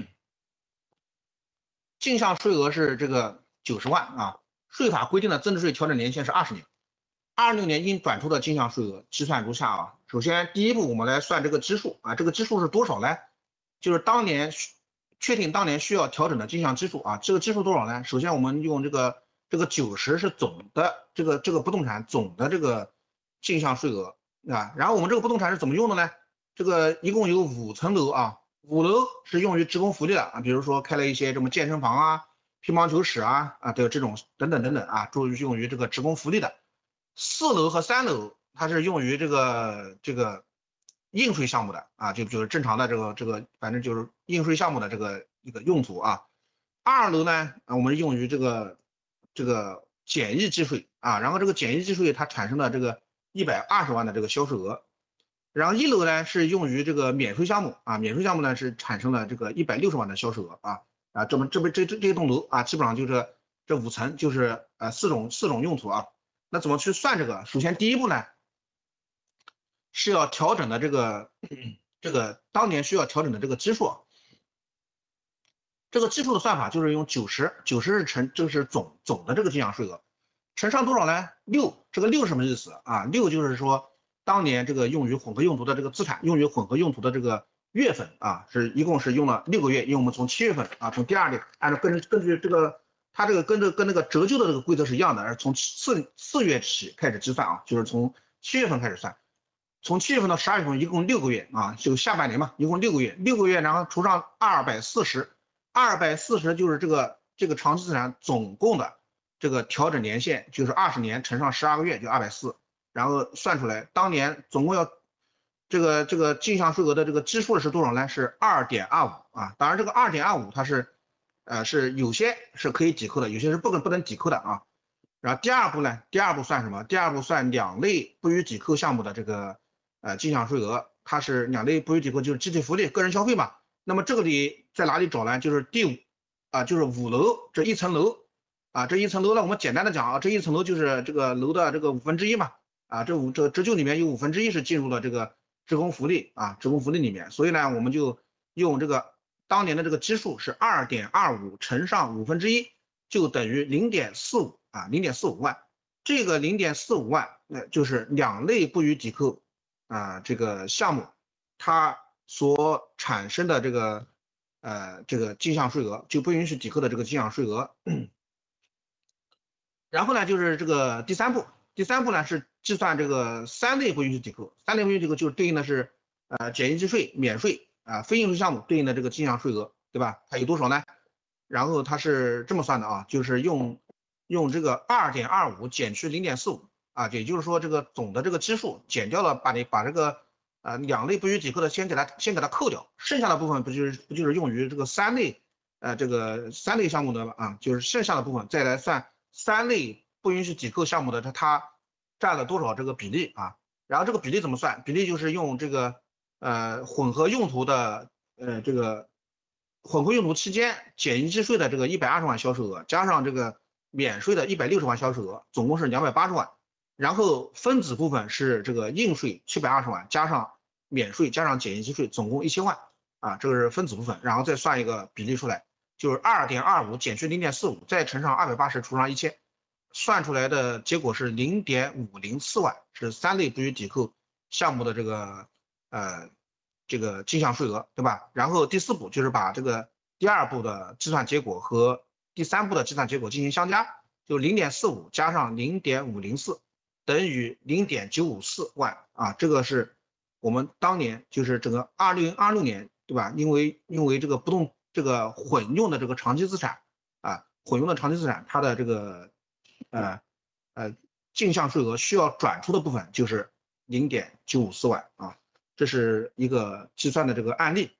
进项税额是这个九十万啊。税法规定的增值税调整年限是二十年。二六年应转出的进项税额计算如下啊。首先，第一步我们来算这个基数啊，这个基数是多少呢？就是当年确定当年需要调整的进项基数啊。这个基数多少呢？首先我们用这个这个九十是总的这个这个不动产总的这个进项税额啊。然后我们这个不动产是怎么用的呢？这个一共有五层楼啊，五楼是用于职工福利的啊，比如说开了一些什么健身房啊、乒乓球室啊啊的这种等等等等啊，注意用于这个职工福利的。四楼和三楼它是用于这个这个应税项目的啊，就就是正常的这个这个，反正就是应税项目的这个一个用途啊。二楼呢，啊，我们用于这个这个检疫计税啊，然后这个检疫计税它产生了这个一百二十万的这个销售额。然后一楼呢是用于这个免税项目啊，免税项目呢是产生了这个一百六十万的销售额啊啊，这么这么这这这栋楼啊，基本上就是这五层就是呃四种四种用途啊。那怎么去算这个？首先第一步呢是要调整的这个这个当年需要调整的这个基数，这个基数的算法就是用九十，九十是乘这是总总的这个进项税额，乘上多少呢？六，这个六什么意思啊？六就是说当年这个用于混合用途的这个资产，用于混合用途的这个月份啊，是一共是用了六个月，因为我们从七月份啊，从第二年按照根根据这个它这个跟这跟那个折旧的这个规则是一样的，而从四四月起开始计算啊，就是从七月份开始算，从七月份到十二月份一共六个月啊，就下半年嘛，一共六个月，六个月然后除上二百四十，二百四十就是这个这个长期资产总共的这个调整年限，就是二十年乘上十二个月就二百四，然后算出来当年总共要这个这个进项税额的这个基数是多少呢？是二点二五啊，当然这个二点二五它是。呃，是有些是可以抵扣的，有些是不能不能抵扣的啊。然后第二步呢，第二步算什么？第二步算两类不予抵扣项目的这个呃进项税额，它是两类不予抵扣，就是集体福利、个人消费嘛。那么这个里在哪里找呢？就是第五啊，就是五楼这一层楼啊，这一层楼呢，我们简单的讲啊，这一层楼就是这个楼的这个五分之一嘛啊，这五这折旧里面有五分之一是进入了这个职工福利啊，职工福利里面，所以呢，我们就用这个。当年的这个基数是二点二五乘上五分之一，就等于零点四五啊，零点四五万。这个零点四五万，那、呃、就是两类不予抵扣啊，这个项目它所产生的这个呃这个进项税额，就不允许抵扣的这个进项税额。 然后呢，就是这个第三步，第三步呢是计算这个三类不允许抵扣，三类不允许抵扣就是对应的是呃减应计税、免税啊、呃、非应税项目对应的这个进项税额，对吧？它有多少呢？然后它是这么算的啊，就是用用这个 二点二五 减去 零点四五 啊，也就是说这个总的这个基数减掉了，把你把这个呃两类不予抵扣的先给它先给它扣掉，剩下的部分不就是不就是用于这个三类呃这个三类项目的啊，就是剩下的部分再来算三类不允许抵扣项目的它它占了多少这个比例啊，然后这个比例怎么算？比例就是用这个呃混合用途的呃这个。混合用途期间减应计税的这个一百二十万销售额，加上这个免税的一百六十万销售额，总共是两百八十万。然后分子部分是这个应税七百二十万，加上免税加上减应计税，总共一千万啊，这个是分子部分。然后再算一个比例出来，就是二点二五减去零点四五，再乘上二百八十除上一千，算出来的结果是零点五零四万，是三类不予抵扣项目的这个呃。这个进项税额，对吧？然后第四步就是把这个第二步的计算结果和第三步的计算结果进行相加，就 零点四五 加上 零点五零四 等于 零点九五四万啊，这个是我们当年就是整个二零二六年，对吧？因为因为这个不动这个混用的这个长期资产啊，混用的长期资产，它的这个呃呃进项税额需要转出的部分就是 零点九五四万啊。这是一个计算的这个案例。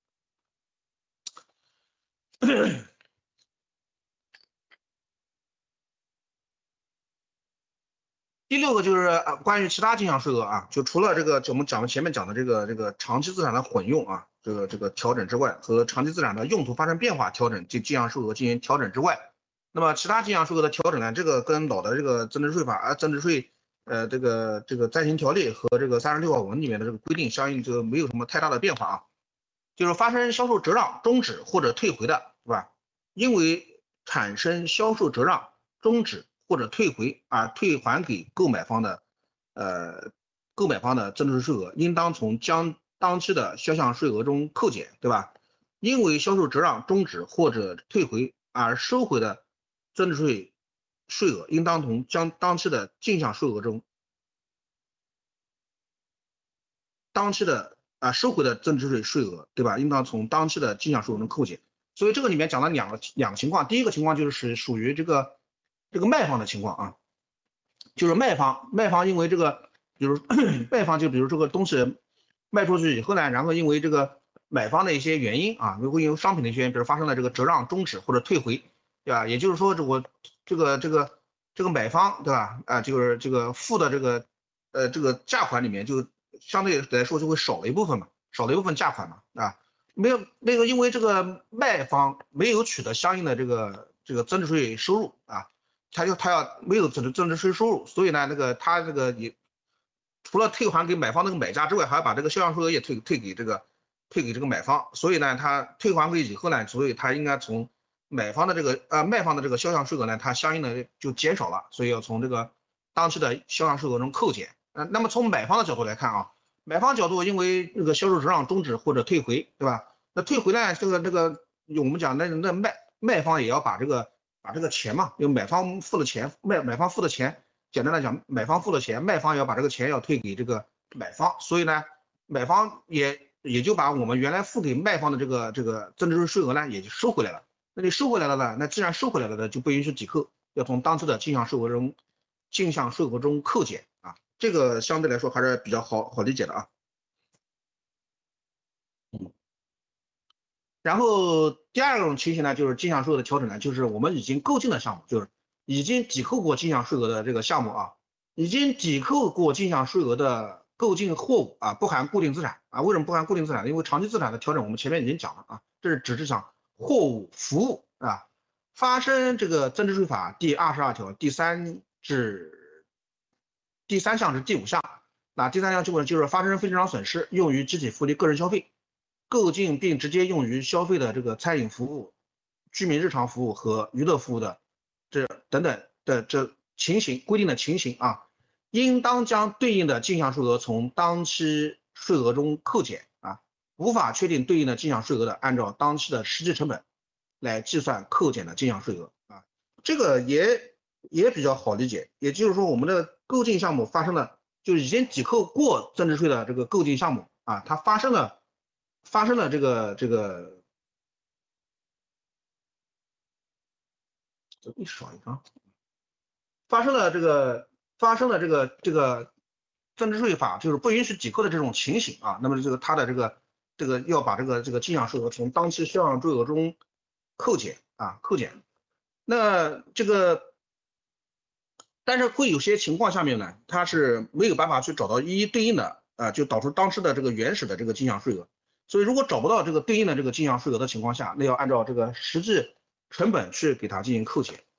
第六个就是关于其他进项税额啊，就除了这个就我们讲的前面讲的这个这个长期资产的混用啊，这个这个调整之外，和长期资产的用途发生变化调整这进项税额进行调整之外，那么其他进项税额的调整呢，这个跟老的这个增值税法啊，增值税呃这个这个暂行条例和这个三十六号文里面的这个规定相应就没有什么太大的变化啊。就是发生销售折让、终止或者退回的，对吧？因为产生销售折让、终止或者退回而退还给购买方的，呃，购买方的增值税额，应当从将当期的销项税额中扣减，对吧？因为销售折让、终止或者退回而收回的增值税税额，应当从将当期的进项税额中当期的啊收回的增值税税额，对吧？应当从当期的进项税额中扣减。所以这个里面讲了两个两个情况，第一个情况就是属于这个这个卖方的情况啊，就是卖方卖方因为这个，比如卖方就比如这个东西卖出去以后呢，然后因为这个买方的一些原因啊，如果因为商品的一些原因，比如发生了这个折让、终止或者退回，对吧？也就是说，这我这个这个这个买方，对吧？啊，就是这个付的这个呃这个价款里面就相对来说就会少了一部分嘛，少了一部分价款嘛，啊，没有那个因为这个卖方没有取得相应的这个这个增值税收入啊，他就他要没有增值增值税收入，所以呢，那个他这个也除了退还给买方那个买家之外，还要把这个销项税额也退退给这个退给这个买方，所以呢，他退还给以后呢，所以他应该从买方的这个呃卖方的这个销项税额呢，它相应的就减少了，所以要从这个当期的销项税额中扣减。呃，那么从买方的角度来看啊，买方角度因为那个销售折让终止或者退回，对吧？那退回呢，这个这个我们讲那那卖卖方也要把这个把这个钱嘛，因为买方付了钱，卖买方付的钱，简单来讲，买方付了钱，卖方也要把这个钱要退给这个买方，所以呢，买方也也就把我们原来付给卖方的这个这个增值税税额呢，也就收回来了。那你收回来了呢？那既然收回来了的，就不允许抵扣，要从当初的进项税额中进项税额中扣减啊。这个相对来说还是比较好好理解的啊。嗯，然后第二种情形呢，就是进项税额的调整呢，就是我们已经购进的项目，就是已经抵扣过进项税额的这个项目啊，已经抵扣过进项税额的购进货物啊，不含固定资产啊。为什么不含固定资产？因为长期资产的调整我们前面已经讲了啊，这是只是讲货物、服务啊，发生这个增值税法第二十二条第三至第三项至第五项。那第三项基本就是发生非正常损失，用于集体福利个人消费，购进并直接用于消费的这个餐饮服务、居民日常服务和娱乐服务的这等等的这情形规定的情形啊，应当将对应的进项税额从当期税额中扣减啊，无法确定对应的进项税额的，按照当期的实际成本来计算扣减的进项税额啊，这个也也比较好理解，也就是说我们的购进项目发生了，就是已经抵扣过增值税的这个购进项目啊，它发生了发生了这个这个，这少一张，发生了这个发生了这个这个增值税法就是不允许抵扣的这种情形啊，那么这个它的这个这个要把这个这个进项税额从当期销项税额中扣减啊扣减，那这个。但是会有些情况下面呢，它是没有办法去找到一一对应的啊，就导致当时的这个原始的这个进项税额。所以如果找不到这个对应的这个进项税额的情况下，那要按照这个实际成本去给它进行扣减。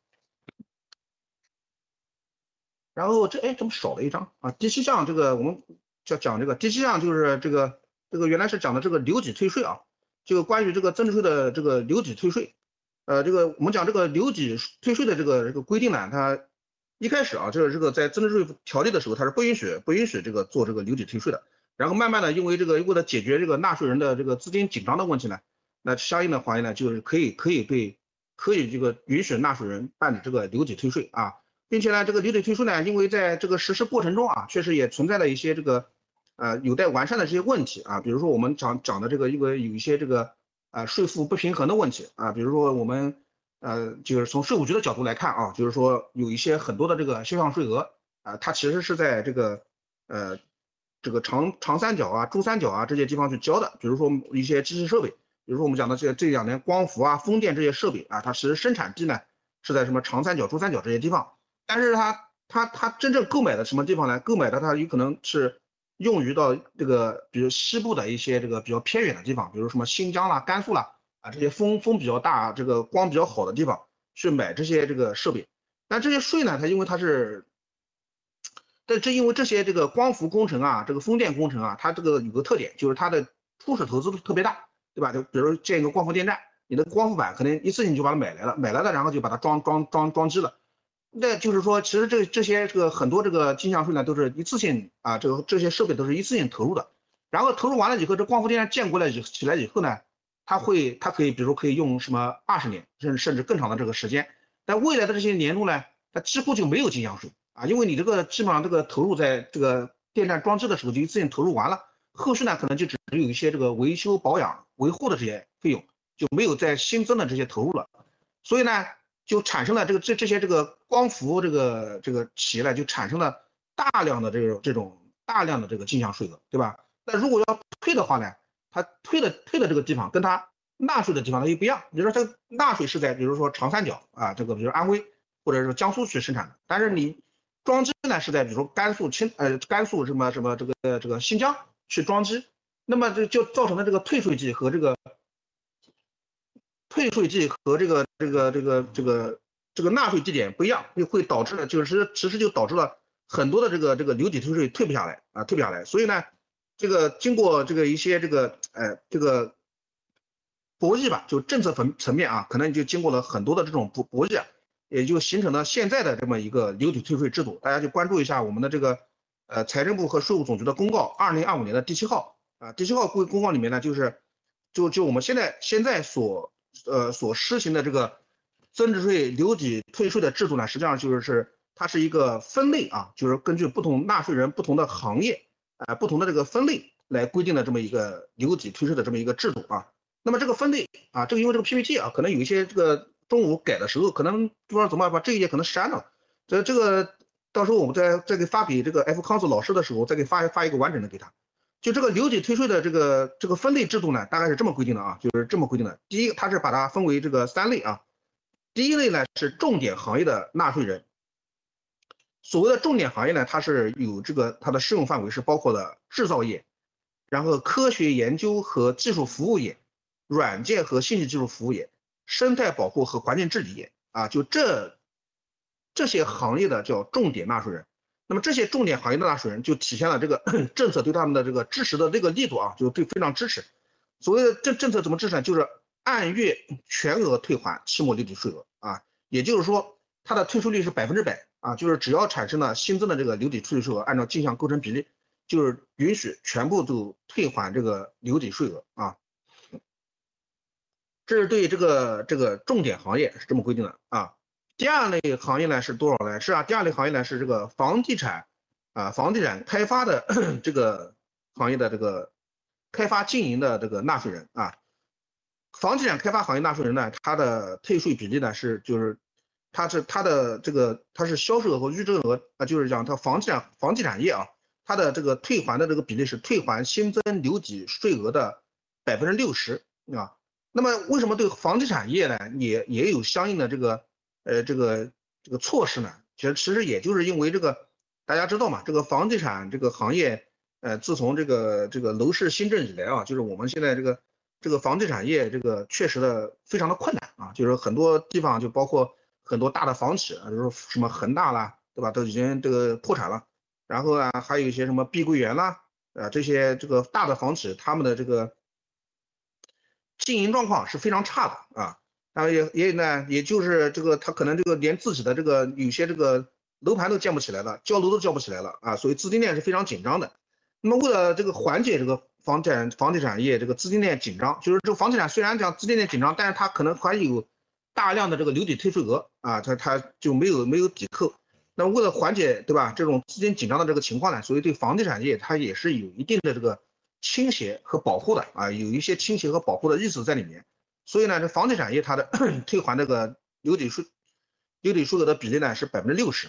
然后这哎怎么少了一张啊？第七项这个我们讲讲这个第七项就是这个这个原来是讲的这个留抵退税啊，这个关于这个增值税的这个留抵退税，呃这个我们讲这个留抵退税的这个这个规定呢，它。一开始啊，就是这个在增值税条例的时候，它是不允许不允许这个做这个留抵退税的。然后慢慢的，因为这个为了解决这个纳税人的这个资金紧张的问题呢，那相应的法律呢，就是可以可以对可以这个允许纳税人办理这个留抵退税啊，并且呢，这个留抵退税呢，因为在这个实施过程中啊，确实也存在了一些这个呃有待完善的这些问题啊，比如说我们讲讲的这个因为有一些这个呃税负不平衡的问题啊，比如说我们。呃，就是从税务局的角度来看啊，就是说有一些很多的这个销项税额啊，它其实是在这个呃这个长长三角啊、珠三角啊这些地方去交的，比如说一些机器设备，比如说我们讲的这这两年光伏啊、风电这些设备啊，它其实生产地呢是在什么长三角、珠三角这些地方，但是它它它真正购买的什么地方呢？购买的它有可能是用于到这个比如西部的一些这个比较偏远的地方，比如什么新疆啦、甘肃啦。啊，这些风风比较大，这个光比较好的地方去买这些这个设备，但这些税呢，它因为它是，但这因为这些这个光伏工程啊，这个风电工程啊，它这个有个特点，就是它的初始投资特别大，对吧？就比如建一个光伏电站，你的光伏板可能一次性就把它买来了，买来了然后就把它装装装装机了，那就是说，其实这这些这个很多这个进项税呢，都是一次性啊，这个这些设备都是一次性投入的，然后投入完了以后，这光伏电站建过来以起来以后呢。它会，它可以，比如说可以用什么二十年，甚至甚至更长的这个时间。但未来的这些年度呢，它几乎就没有进项税啊，因为你这个基本上这个投入在这个电站装机的时候就一次性投入完了，后续呢可能就只有一些这个维修保养、维护的这些费用，就没有再新增的这些投入了。所以呢，就产生了这个这这些这个光伏这个这个企业呢，就产生了大量的这种这种大量的这个进项税额，对吧？那如果要退的话呢？它退的退的这个地方跟它纳税的地方它又不一样，比如说它纳税是在比如说长三角啊，这个比如安徽或者是江苏去生产的，但是你装机呢是在比如说甘肃青呃甘肃什么什么这个这个新疆去装机，那么这就造成了这个退税季和这个退税季和这个这个这个这个这个纳税地点不一样，就会导致了就是其实就导致了很多的这个这个留抵退税退不下来啊，退不下来，所以呢。这个经过这个一些这个呃这个博弈吧，就政策层层面啊，可能就经过了很多的这种博博弈啊，也就形成了现在的这么一个留抵退税制度。大家就关注一下我们的这个呃财政部和税务总局的公告，二零二五年的第七号啊，第七号公公告里面呢，就是就就我们现在现在所呃所施行的这个增值税留抵退税的制度呢，实际上就是是它是一个分类啊，就是根据不同纳税人不同的行业。啊，不同的这个分类来规定的这么一个留抵退税的这么一个制度啊。那么这个分类啊，这个因为这个 P P T 啊，可能有一些这个中午改的时候，可能不知道怎么把这一页可能删了。这这个到时候我们再再给发给这个 F 康 o 老师的时候，再给发发一个完整的给他。就这个留抵退税的这个这个分类制度呢，大概是这么规定的啊，就是这么规定的。第一，它是把它分为这个三类啊。第一类呢是重点行业的纳税人。所谓的重点行业呢，它是有这个它的适用范围是包括了制造业，然后科学研究和技术服务业、软件和信息技术服务业、生态保护和环境治理业啊，就这这些行业的叫重点纳税人。那么这些重点行业的纳税人就体现了这个政策对他们的这个支持的这个力度啊，就对非常支持。所谓的政政策怎么支持呢？就是按月全额退还期末留抵税额啊，也就是说它的退税率是百分之百。啊，就是只要产生了新增的这个留抵退税额，按照进项构成比例，就是允许全部都退还这个留抵税额啊。这是对这个这个重点行业是这么规定的啊。 第二类行业呢是多少呢？是啊，第二类行业呢是这个房地产啊，房地产开发的这个行业的这个开发经营的这个纳税人啊。房地产开发行业纳税人呢，它的退税比例呢是就是它是它的这个它是销售额和预征额啊，就是讲它房地产房地产业啊，它的这个退还的这个比例是退还新增留抵税额的百分之六十啊。那么为什么对房地产业呢也也有相应的这个呃这个这个措施呢？其实其实也就是因为这个大家知道嘛，这个房地产这个行业呃自从这个这个楼市新政以来啊，就是我们现在这个。这个房地产业这个确实的非常的困难啊，就是很多地方就包括很多大的房企啊，就是什么恒大啦，对吧，都已经这个破产了。然后啊，还有一些什么碧桂园啦，啊这些这个大的房企，他们的这个经营状况是非常差的啊。然后也也呢，也就是这个他可能这个连自己的这个有些这个楼盘都建不起来了，交楼都交不起来了啊，所以资金链是非常紧张的。那么为了这个缓解这个房产房地产业这个资金链紧张，就是这个房地产虽然讲资金链紧张，但是它可能还有大量的这个留抵退税额啊，它它就没有没有抵扣。那为了缓解对吧这种资金紧张的这个情况呢，所以对房地产业它也是有一定的这个倾斜和保护的啊，有一些倾斜和保护的意思在里面。所以呢，这房地产业它的退还这个留抵税留抵税额的比例呢是百分之六十。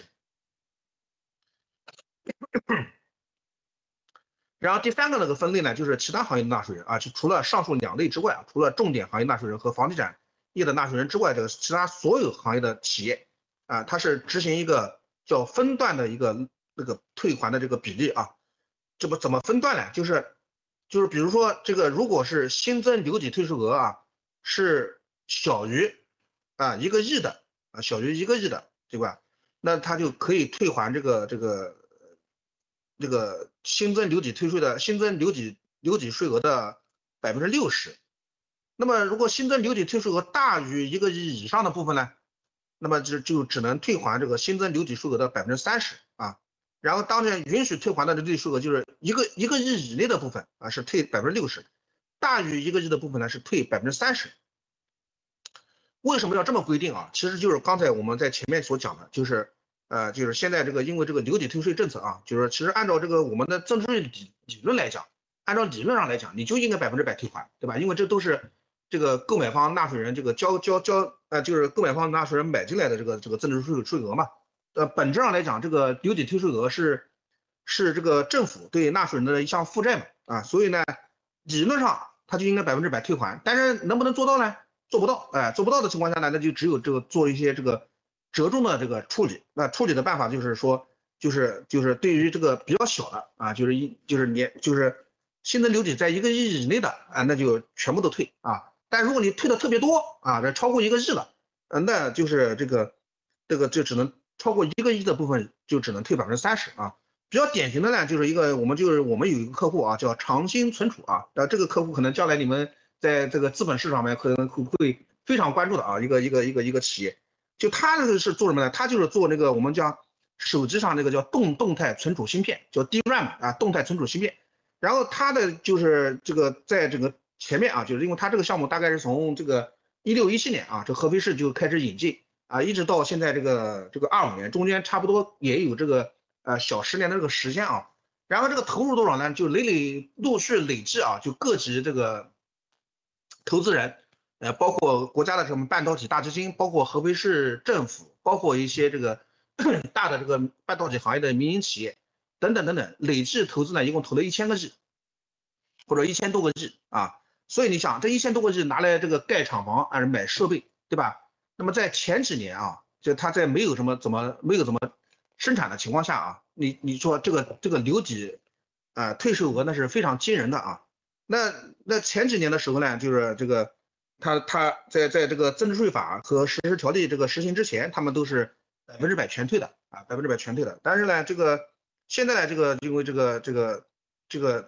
然后第三个那个分类呢，就是其他行业的纳税人啊，就除了上述两类之外啊，除了重点行业纳税人和房地产业的纳税人之外，这个其他所有行业的企业啊，它是执行一个叫分段的一个那个退还的这个比例啊。这不怎么分段呢？就是就是比如说这个如果是新增留抵退税额啊是小于啊一个亿的啊小于一个亿的，对吧？那它就可以退还这个这个。这个新增留抵退税的新增留抵留抵税额的百分之六十。那么如果新增留抵退税额大于一个亿以上的部分呢，那么就就只能退还这个新增留抵税额的百分之三十啊。然后当然允许退还的留抵税额就是一个一个亿以内的部分啊是退百分之六十，大于一个亿的部分呢是退百分之三十。为什么要这么规定啊？其实就是刚才我们在前面所讲的，就是。呃，就是现在这个，因为这个留抵退税政策啊，就是其实按照这个我们的增值税理理论来讲，按照理论上来讲，你就应该百分之百退还，对吧？因为这都是这个购买方纳税人这个交交交呃，就是购买方纳税人买进来的这个这个增值税税额嘛。呃，本质上来讲，这个留抵退税额是是这个政府对纳税人的一项负债嘛啊，所以呢，理论上它就应该百分之百退还，但是能不能做到呢？做不到，哎，做不到的情况下呢，那就只有这个做一些这个。折中的这个处理，那处理的办法就是说，就是就是对于这个比较小的啊，就是一就是年就是新增留抵在一个亿以内的啊，那就全部都退啊。但如果你退的特别多啊，这超过一个亿了，呃，那就是这个这个就只能超过一个亿的部分就只能退百分之三十啊。比较典型的呢，就是一个我们就是我们有一个客户啊，叫长兴存储啊，呃，这个客户可能将来你们在这个资本市场面可能会会非常关注的啊，一个一个一个一个企业。就他那个是做什么呢？他就是做那个我们叫手机上那个叫动动态存储芯片，叫 D RAM 啊，动态存储芯片。然后他的就是这个在这个前面啊，就是因为他这个项目大概是从这个一六一七年啊，这合肥市就开始引进啊，一直到现在这个这个二五年，中间差不多也有这个呃小十年的这个时间啊。然后这个投入多少呢？就累累陆续累计啊，就各级这个投资人。呃，包括国家的什么半导体大基金，包括合肥市政府，包括一些这个大的这个半导体行业的民营企业等等等等，累计投资呢，一共投了一千个亿，或者一千多个亿啊。所以你想，这一千多个亿拿来这个盖厂房，还是买设备，对吧？那么在前几年啊，就他在没有什么怎么没有怎么生产的情况下啊，你你说这个这个留抵啊、呃、退税额那是非常惊人的啊。那那前几年的时候呢，就是这个。他他在在这个增值税法和实施条例这个实行之前，他们都是百分之百全退的啊，百分之百全退的。但是呢，这个现在这个因为这个这个这个，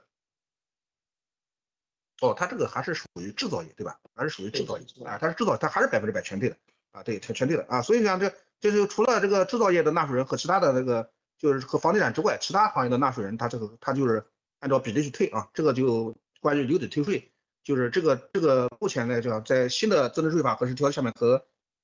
哦，它这个还是属于制造业对吧？还是属于制造业啊，它是制造，它还是百分之百全退的啊，对，全全退的啊。所以讲这就是除了这个制造业的纳税人和其他的这个就是和房地产之外，其他行业的纳税人，他这个他就是按照比例去退啊。这个就关于留抵退税。就是这个这个目前来讲，在新的增值税法核实条例下面和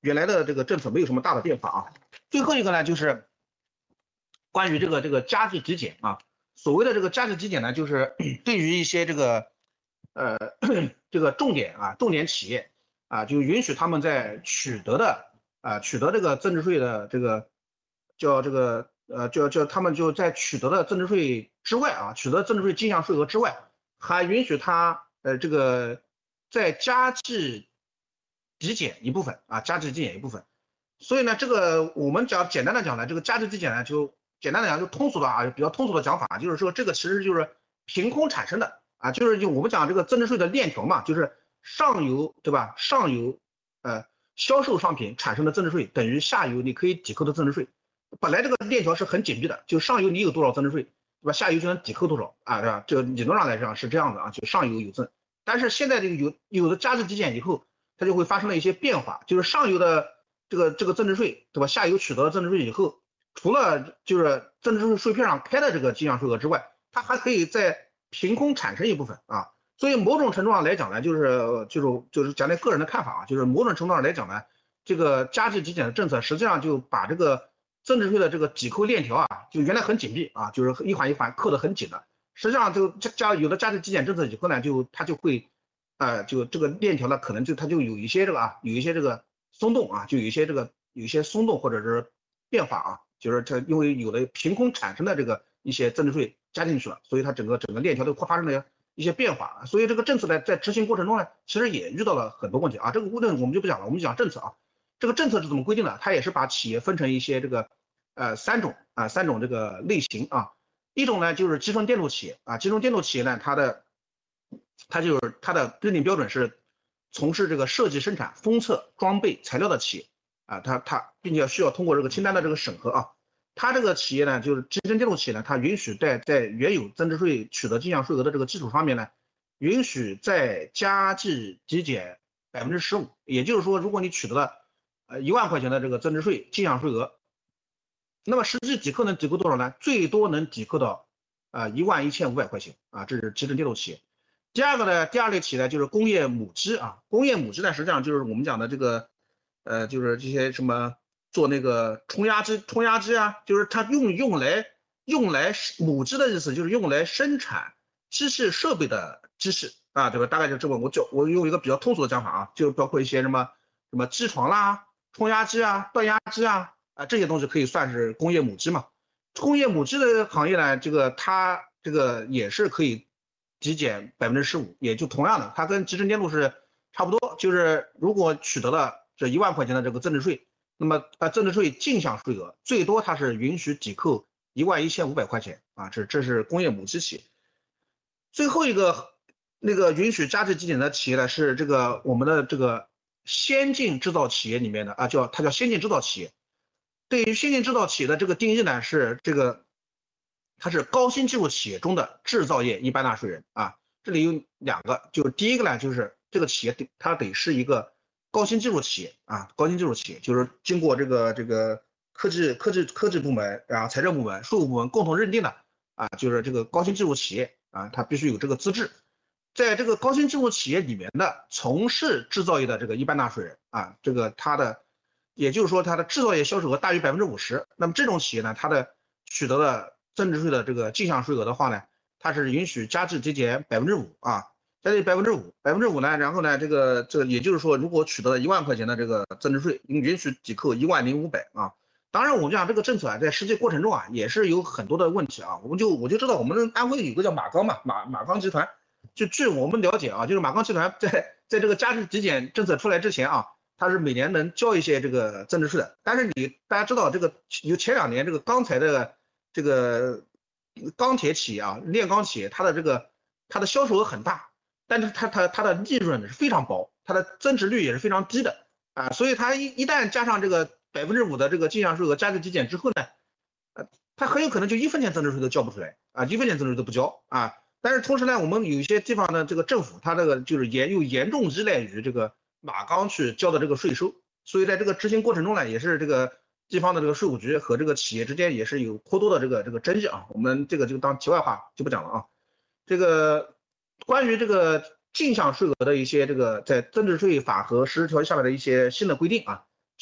原来的这个政策没有什么大的变化啊。最后一个呢，就是关于这个这个加计抵减啊。所谓的这个加计抵减呢，就是对于一些这个呃这个重点啊重点企业啊，就允许他们在取得的啊取得这个增值税的这个叫这个呃叫叫他们就在取得的增值税之外啊，取得增值税进项税额之外，还允许他呃这个再加计抵减一部分啊，加计抵减一部分。所以呢，这个我们讲简单的讲呢，这个加计抵减呢，就简单的讲就通俗的啊，比较通俗的讲法，就是说这个其实就是凭空产生的啊，就是就我们讲这个增值税的链条嘛，就是上游对吧？上游呃销售商品产生的增值税等于下游你可以抵扣的增值税，本来这个链条是很紧闭的，就上游你有多少增值税，对吧？下游就能抵扣多少啊，对吧？这个理论上来讲是这样的啊，就上游有增，但是现在这个有有的加计抵减以后，它就会发生了一些变化，就是上游的这个这个增值税，对吧？下游取得了增值税以后，除了就是增值税税票上开的这个进项税额之外，它还可以再凭空产生一部分啊。所以某种程度上来讲呢，就是就是就是讲点个人的看法啊，就是某种程度上来讲呢，这个加计抵减的政策实际上就把这个增值税的这个抵扣链条啊，就原来很紧闭啊，就是一环一环扣得很紧的，实际上就加加有了加计抵减政策以后呢，就它就会，呃，就这个链条呢，可能就它就有一些这个啊，有一些这个松动啊，就有一些这个有一些松动或者是变化啊，就是它因为有了凭空产生的这个一些增值税加进去了，所以它整个整个链条都发生了一些变化，所以这个政策呢在执行过程中呢，其实也遇到了很多问题啊。这个无论我们就不讲了，我们讲政策啊。这个政策是怎么规定的？它也是把企业分成一些这个呃三种啊三种这个类型啊。一种呢就是集成电路企业啊，集成电路企业呢，它的它就是它的认定标准是从事这个设计生产、封测、装备、材料的企业啊，它它并且需要通过这个清单的这个审核啊。它这个企业呢，就是集成电路企业呢，它允许在在原有增值税取得进项税额的这个基础上面呢，允许再加计抵减百分之十五。也就是说，如果你取得了呃一万块钱的这个增值税进项税额，那么实际抵扣能抵扣多少呢？最多能抵扣到啊一万一千五百块钱啊，这是集成电路企业。第二个呢，第二类企业呢就是工业母机啊，工业母机呢实际上就是我们讲的这个呃就是这些什么做那个冲压机、冲压机啊，就是它用用来用来母机的意思就是用来生产机械设备的机器啊，对吧？大概就这么，我就我用一个比较通俗的讲法啊，就包括一些什么什么机床啦、冲压机啊、断压机啊。啊，这些东西可以算是工业母机嘛？工业母机的行业呢，这个它这个也是可以抵减百分之十五，也就同样的，它跟集成电路是差不多，就是如果取得了这一万块钱的这个增值税，那么呃增值税进项税额最多它是允许抵扣一万一千五百块钱啊，这这是工业母机企业。最后一个那个允许加计抵减的企业呢，是这个我们的这个先进制造企业里面的啊，叫它叫先进制造企业。对于先进制造企业的这个定义呢，是这个，它是高新技术企业中的制造业一般纳税人啊。这里有两个，就是第一个呢，就是这个企业得它得是一个高新技术企业啊，高新技术企业就是经过这个这个科技科技科技部门，然后财政部门、税务部门共同认定的啊，就是这个高新技术企业啊，它必须有这个资质。在这个高新技术企业里面的从事制造业的这个一般纳税人啊，这个它的。也就是说，它的制造业销售额大于百分之五十，那么这种企业呢，它的取得了增值税的这个进项税额的话呢，它是允许加计抵减百分之五啊，加计百分之五，百分之五呢，然后呢，这个这个也就是说，如果取得了一万块钱的这个增值税，允许抵扣一万零五百啊。当然，我们讲这个政策啊，在实际过程中啊，也是有很多的问题啊。我们就我就知道，我们安徽有个叫马钢嘛，马马钢集团，就据我们了解啊，就是马钢集团在在这个加计抵减政策出来之前啊。它是每年能交一些这个增值税的，但是你大家知道这个有前两年这个钢材的这个钢铁企业啊，炼钢企业，它的这个它的销售额很大，但是它它它的利润呢是非常薄，它的增值率也是非常低的啊，所以它一一旦加上这个百分之五的这个进项税额加计抵减之后呢，呃，它很有可能就一分钱增值税都交不出来啊，一分钱增值税都不交啊。但是同时呢，我们有一些地方呢，这个政府它这个就是严又严重依赖于这个。马钢去交的这个税收，所以在这个执行过程中呢，也是这个地方的这个税务局和这个企业之间也是有颇多的这个这个争议啊。我们这个就当题外话就不讲了啊。这个关于这个进项税额的一些这个在增值税法和实施条例下面的一些新的规定啊，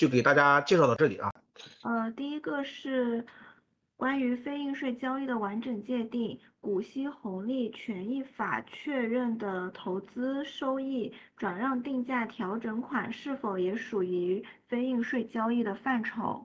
就给大家介绍到这里啊。 呃，第一个是关于非应税交易的完整界定，股息红利权益法确认的投资收益转让定价调整款是否也属于非应税交易的范畴？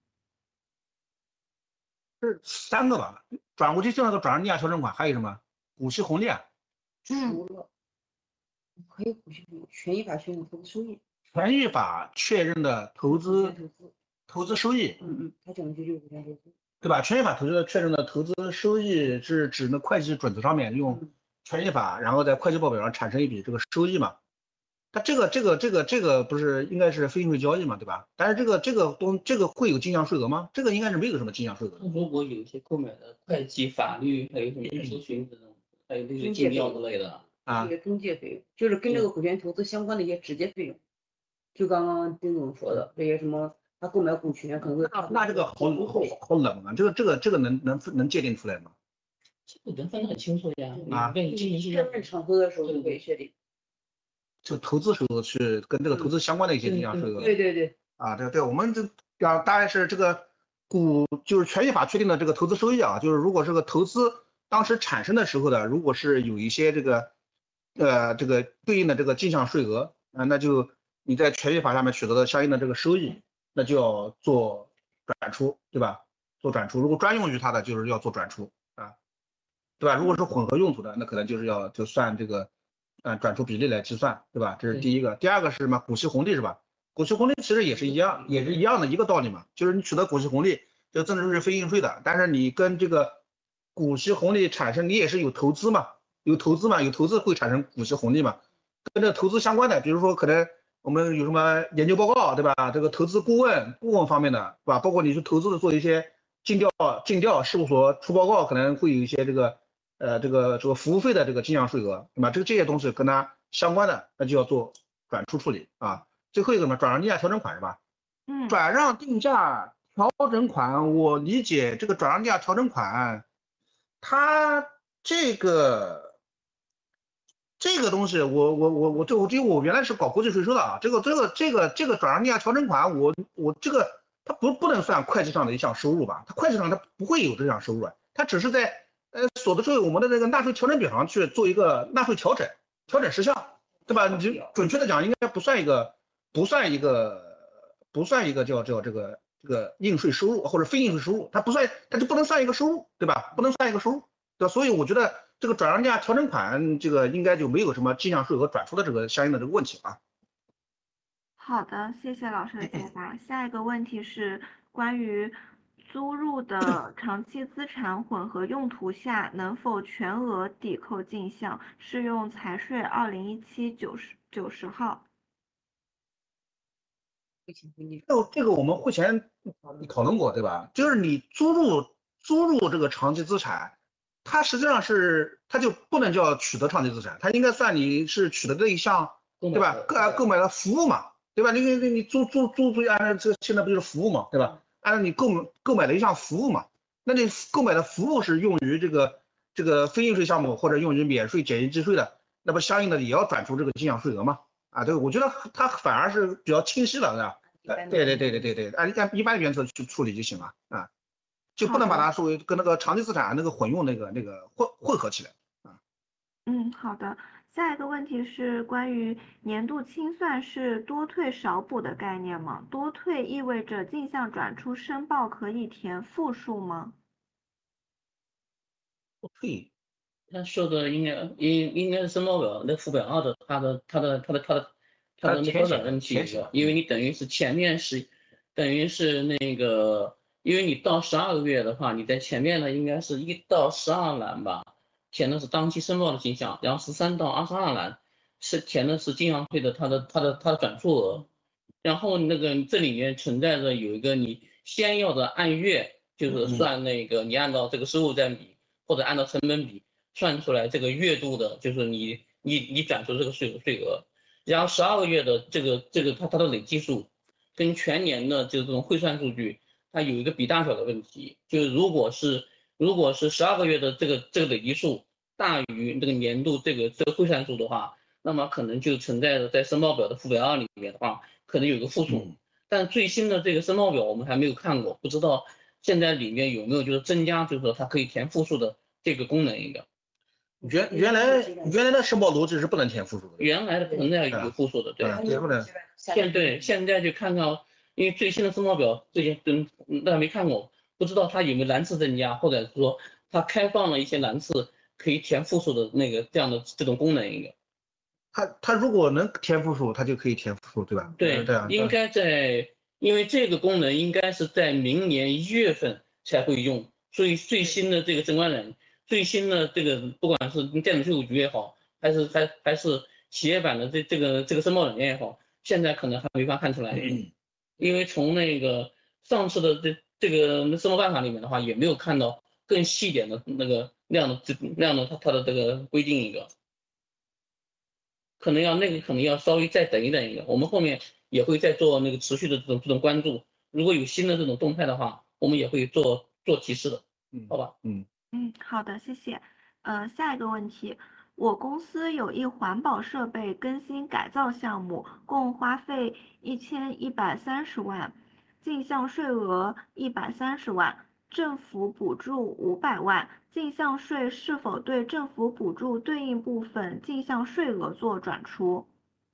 这三个吧，转股期剩下的转让定价调整款，还有什么股息红利啊？ 嗯， 除了还有股息红利，权益法确认投资收益， 权益法确认的投资投资， 投资收益， 嗯嗯，它讲的就是股权投资， 对吧？权益法投资确认的投资收益是指那会计准则上面用嗯权益法，然后在会计报表上产生一笔这个收益嘛。它这个这个这个这个不是应该是非应税交易嘛，对吧？但是这个这个东这个会有进项税额吗？这个应该是没有什么进项税额的。 如果有一些购买的会计、法律，还有什么咨询这种，还有那些尽调之类的啊这，个中介费用，就是跟这个股权投资相关的一些直接费用，就刚刚丁总说的这些什么，他购买股权可能会那那这个好好好冷啊，这个这个这个能能能界定出来吗？ 这个人分得很清楚呀。 啊你跟经济确认场合的时候就可以确定。 就投资时候去跟这个投资相关的一些进项税额。 对对对， 啊，对对，我们这讲大概是这个股就是权益法确定的这个投资收益啊，就是如果这个投资当时产生的时候的，如果是有一些这个呃这个对应的这个进项税额啊，那就你在权益法下面取得的相应的这个收益，那就要做转出，对吧？做转出，如果专用于它的，就是要做转出啊，对吧？如果是混合用途的，那可能就是要就算这个按转出比例来计算，对吧？这是第一个。第二个是什么？股息红利是吧？股息红利其实也是一样，也是一样的一个道理嘛，就是你取得股息红利，这个增值税是非应税的，但是你跟这个股息红利产生，你也是有投资嘛，有投资嘛，有投资会产生股息红利嘛，跟这个投资相关的，比如说可能我们有什么研究报告，对吧？这个投资顾问顾问方面的，对吧？包括你去投资的做一些尽调尽调，事务所出报告可能会有一些这个呃这个这个服务费的这个进项税额，对吧？这个这些东西跟它相关的，那就要做转出处理啊。最后一个什么转让定价调整款是吧？ 嗯， 转让定价调整款，我理解这个转让定价调整款，它这个这个东西我，我我我我这我这我原来是搞国际税收的啊，这个这个这个这个转让定价调整款，我我这个它不不能算会计上的一项收入吧？它会计上它不会有这项收入啊，它只是在呃所得税我们的这个纳税调整表上去做一个纳税调整调整事项，对吧？你就准确的讲，应该不算一个不算一个不算一个叫叫这个这个应税收入或者非应税收入，它不算，它就不能算一个收入，对吧？不能算一个收入，对吧？所以我觉得这个转让价调整款这个应该就没有什么进项税额转出的这个相应的这个问题啊。 好的，谢谢老师的解答。下一个问题是关于租入的长期资产混合用途下能否全额抵扣进项，适用财税二零一七九十九十号。 这个这个我们会前讨论过，对吧？就是你租入租入这个长期资产，它实际上是它就不能叫取得长期资产，它应该算你是取得的一项，对吧？购购买了服务嘛，对吧？你你你租租租租按照这个现在不就是服务嘛，对吧？按照你购买购买的一项服务嘛，那你购买的服务是用于这个这个非应税项目或者用于免税减一计税的，那不相应的也要转出这个进项税额嘛？啊，对，我觉得它反而是比较清晰的，对吧？对对对对对对，按按一般原则去处理就行了啊，就不能把它作为跟那个长期资产那个混用那个那个混混合起来啊。 嗯，好的。下一个问题是关于年度清算是多退少补的概念吗？多退意味着进项转出申报可以填负数吗？ 多退， 他说的应该应应该是申报表那附表二的，它的它的它的它的它的那多少问题，因为你等于是前面是等于是那个，因为你到十二个月的话，你在前面呢应该是一到十二栏吧，填的是当期申报的进项，然后十三到二十二栏是填的是进项税的它的它的它的转出额，然后那个这里面存在着有一个你先要的按月，就是算那个你按照这个收入占比或者按照成本比算出来这个月度的，就是你你你转出这个税税额。然后十二个月的这个这个它它的累计数，跟全年的就这种汇算数据，它有一个比大小的问题。就是如果是如果是十二个月的这个这个累计数大于这个年度这个这个汇算数的话，那么可能就存在着在申报表的附表二里面的话，可能有个负数。 但最新的这个申报表我们还没有看过，不知道现在里面有没有就是增加，就是说它可以填复数的这个功能一个。 原原来原来的申报逻辑是不能填复数的， 原来的不能有复数的，对。 对不能。 现对现在就看到，因为最新的申报表这些跟大家没看过，不知道它有没有栏次增加，或者说它开放了一些栏次可以填复数的那个这样的这种功能一个。 他他如果能填复数，他就可以填复数，对吧？ 对， 这样应该在，因为这个功能应该是在明年一月份才会用，所以最新的这个征管人，最新的这个不管是电子税务局也好，还是还还是企业版的这这个这个申报软件也好，现在可能还没法看出来，因为从那个上次的这这个申报办法里面的话，也没有看到更细点的那个那样的这那样的它它的这个规定一个。可能要那个可能要稍微再等一等一个，我们后面也会再做那个持续的这种这种关注，如果有新的这种动态的话，我们也会做做提示的，好吧？ 嗯嗯，好的，谢谢。呃，下一个问题，我公司有一环保设备更新改造项目，共花费一千一百三十万，进项税额一百三十万，政府补助五百万，进项税是否对政府补助对应部分进项税额做转出？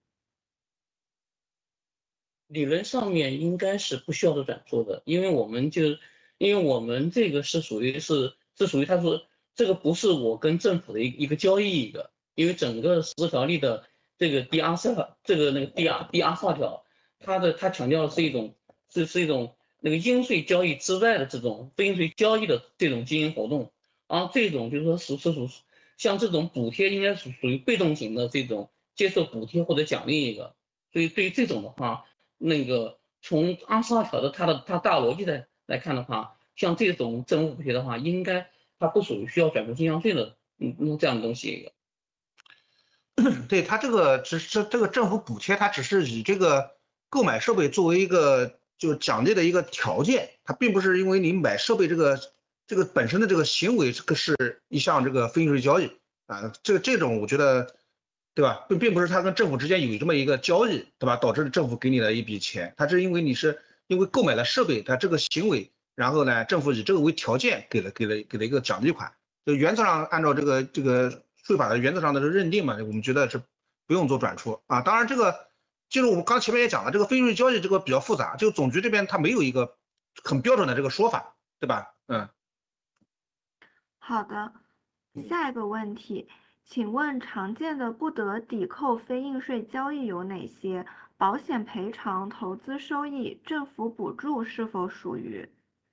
理论上面应该是不需要做转出的，因为我们就因为我们这个是属于是是属于他说这个不是我跟政府的一一个交易一个，因为整个实施条例的这个第二十二这个那个第二第二十二条，它的它强调的是一种是是一种那个应税交易之外的这种非应税交易的这种经营活动，然后这种就是说是是属像这种补贴应该属属于被动型的这种接受补贴或者奖励一个，所以对于这种的话。那个从二十二条的它的它大逻辑的来看的话，像这种政府补贴的话，应该它不属于需要转出进项税的，嗯，这样的东西。 对，它这个只是这个政府补贴，它只是以这个购买设备作为一个就奖励的一个条件，它并不是因为你买设备这个这个本身的这个行为这个是一项这个非应税交易啊，这个这种我觉得。对吧？并并不是他跟政府之间有这么一个交易，对吧？导致政府给你了一笔钱，他是因为你是因为购买了设备，他这个行为，然后呢，政府以这个为条件给了给了给了一个奖励款。就原则上按照这个这个税法的原则上的认定嘛，我们觉得是不用做转出啊。当然这个就是我们刚前面也讲了，这个非应税交易这个比较复杂，就总局这边它没有一个很标准的这个说法，对吧？嗯。 好的，下一个问题。请问常见的不得抵扣非应税交易有哪些？保险赔偿、投资收益、政府补助是否属于？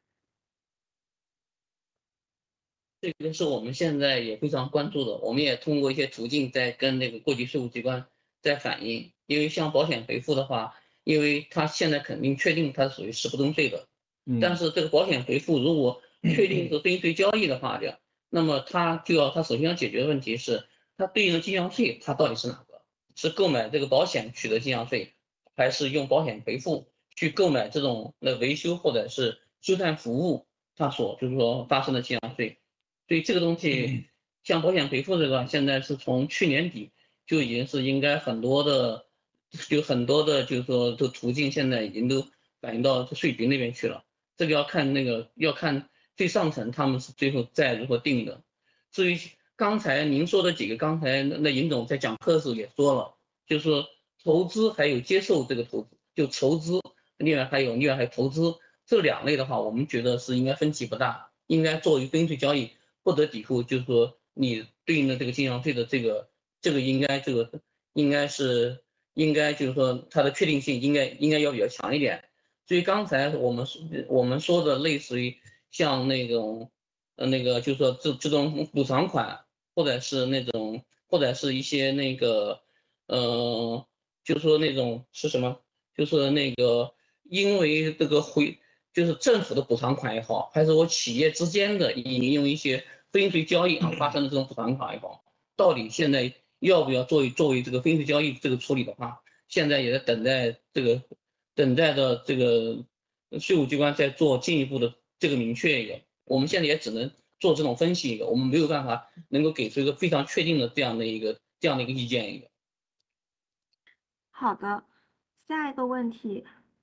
这个是我们现在也非常关注的，我们也通过一些途径在跟那个国际税务机关在反映。因为像保险赔付的话，因为它现在肯定确定它是属于实不征税的，但是这个保险赔付如果确定是非应税交易的话的。那么他就要，他首先要解决的问题是，他对应的进项税，它到底是哪个？是购买这个保险取得进项税，还是用保险赔付去购买这种那维修或者是修缮服务，它所就是说发生的进项税？所以这个东西，像保险赔付这个，现在是从去年底就已经是应该很多的，就很多的，就是说这途径现在已经都反映到税局那边去了。这个要看那个要看。最上层他们是最后再如何定的。至于刚才您说的几个，刚才那尹总在讲课的时候也说了，就是说投资还有接受这个投资，就筹资，另外还有另外还有投资这两类的话，我们觉得是应该分歧不大，应该作为非应税交易不得抵扣，就是说你对应的这个进项税的这个这个应该这个应该是应该就是说它的确定性应该应该要比较强一点。所以刚才我们我们说的类似于像那种呃那个就是说这这种补偿款，或者是那种或者是一些那个呃就是说那种是什么，就是那个因为这个回就是政府的补偿款也好，还是我企业之间的引用一些非应税交易啊发生的这种补偿款也好，到底现在要不要作为作为这个非应税交易这个处理的话，现在也在等待这个。等待的这个税务机关在做进一步的这个明确一个，我们现在也只能做这种分析一个，我们没有办法能够给出一个非常确定的这样的一个这样的一个意见一个。 好的，下一个问题，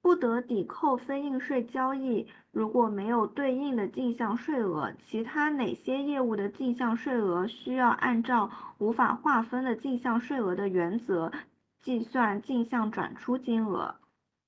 不得抵扣非应税交易，如果没有对应的进项税额，其他哪些业务的进项税额需要按照无法划分的进项税额的原则计算进项转出金额？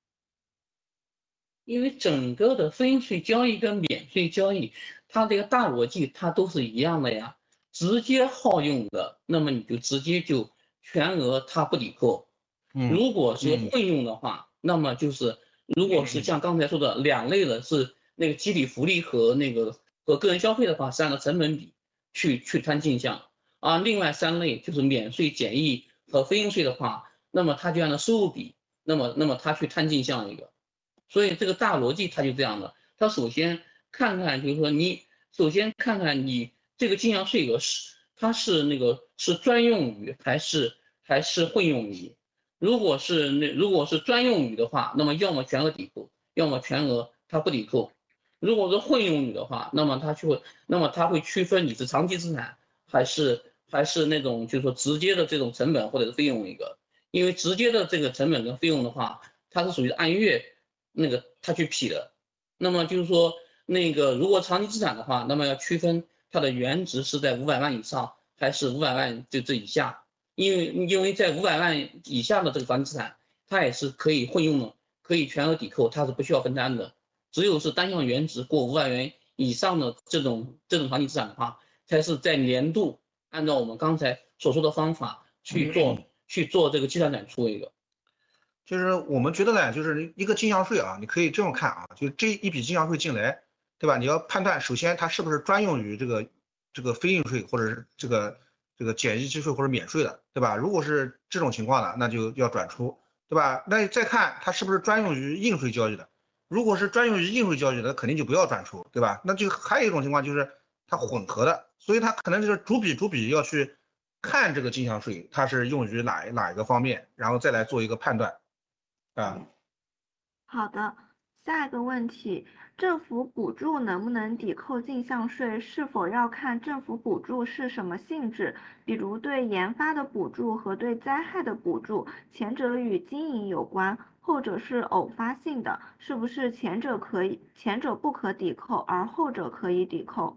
因为整个的非应税交易跟免税交易，它这个大逻辑它都是一样的呀。直接耗用的，那么你就直接就全额它不抵扣。 嗯如果是嗯混用的话，那么就是如果是像刚才说的两类的是那个集体福利和那个和个人消费的话，是按照成本比去去摊进项啊。另外三类就是免税、减役和非应税的话，那么它就按照收入比，那么那么它去摊进项一个。所以这个大逻辑它就这样的，它首先看看就是说你首先看看你这个进项税额是它是那个是专用于还是还是混用于。如果是那如果是专用于的话，那么要么全额抵扣，要么全额它不抵扣。如果是混用于的话，那么它就会那么它会区分你是长期资产还是还是那种就是说直接的这种成本或者是费用一个。因为直接的这个成本跟费用的话，它是属于按月那个它去批的。那么就是说那个如果长期资产的话，那么要区分它的原值是在五百万以上还是五百万就这以下。因为因为在五百万以下的这个长期资产，它也是可以混用的，可以全额抵扣，它是不需要分摊的。只有是单项原值过五百元以上的这种这种长期资产的话，才是在年度按照我们刚才所说的方法去做、嗯、去做这个计算转出一个。 就是我们觉得呢，就是一个进项税啊，你可以这样看啊，就这一笔进项税进来，对吧？你要判断，首先它是不是专用于这个这个非应税或者是这个这个减役计税或者免税的，对吧？如果是这种情况的，那就要转出，对吧？那再看它是不是专用于应税交易的，如果是专用于应税交易的，肯定就不要转出，对吧？那就还有一种情况就是它混合的，所以它可能就是逐笔逐笔要去看这个进项税它是用于哪哪一个方面，然后再来做一个判断。啊， 好的，下一个问题，政府补助能不能抵扣进项税？是否要看政府补助是什么性质？比如对研发的补助和对灾害的补助，前者与经营有关，后者是偶发性的，是不是前者可以，前者不可抵扣，而后者可以抵扣？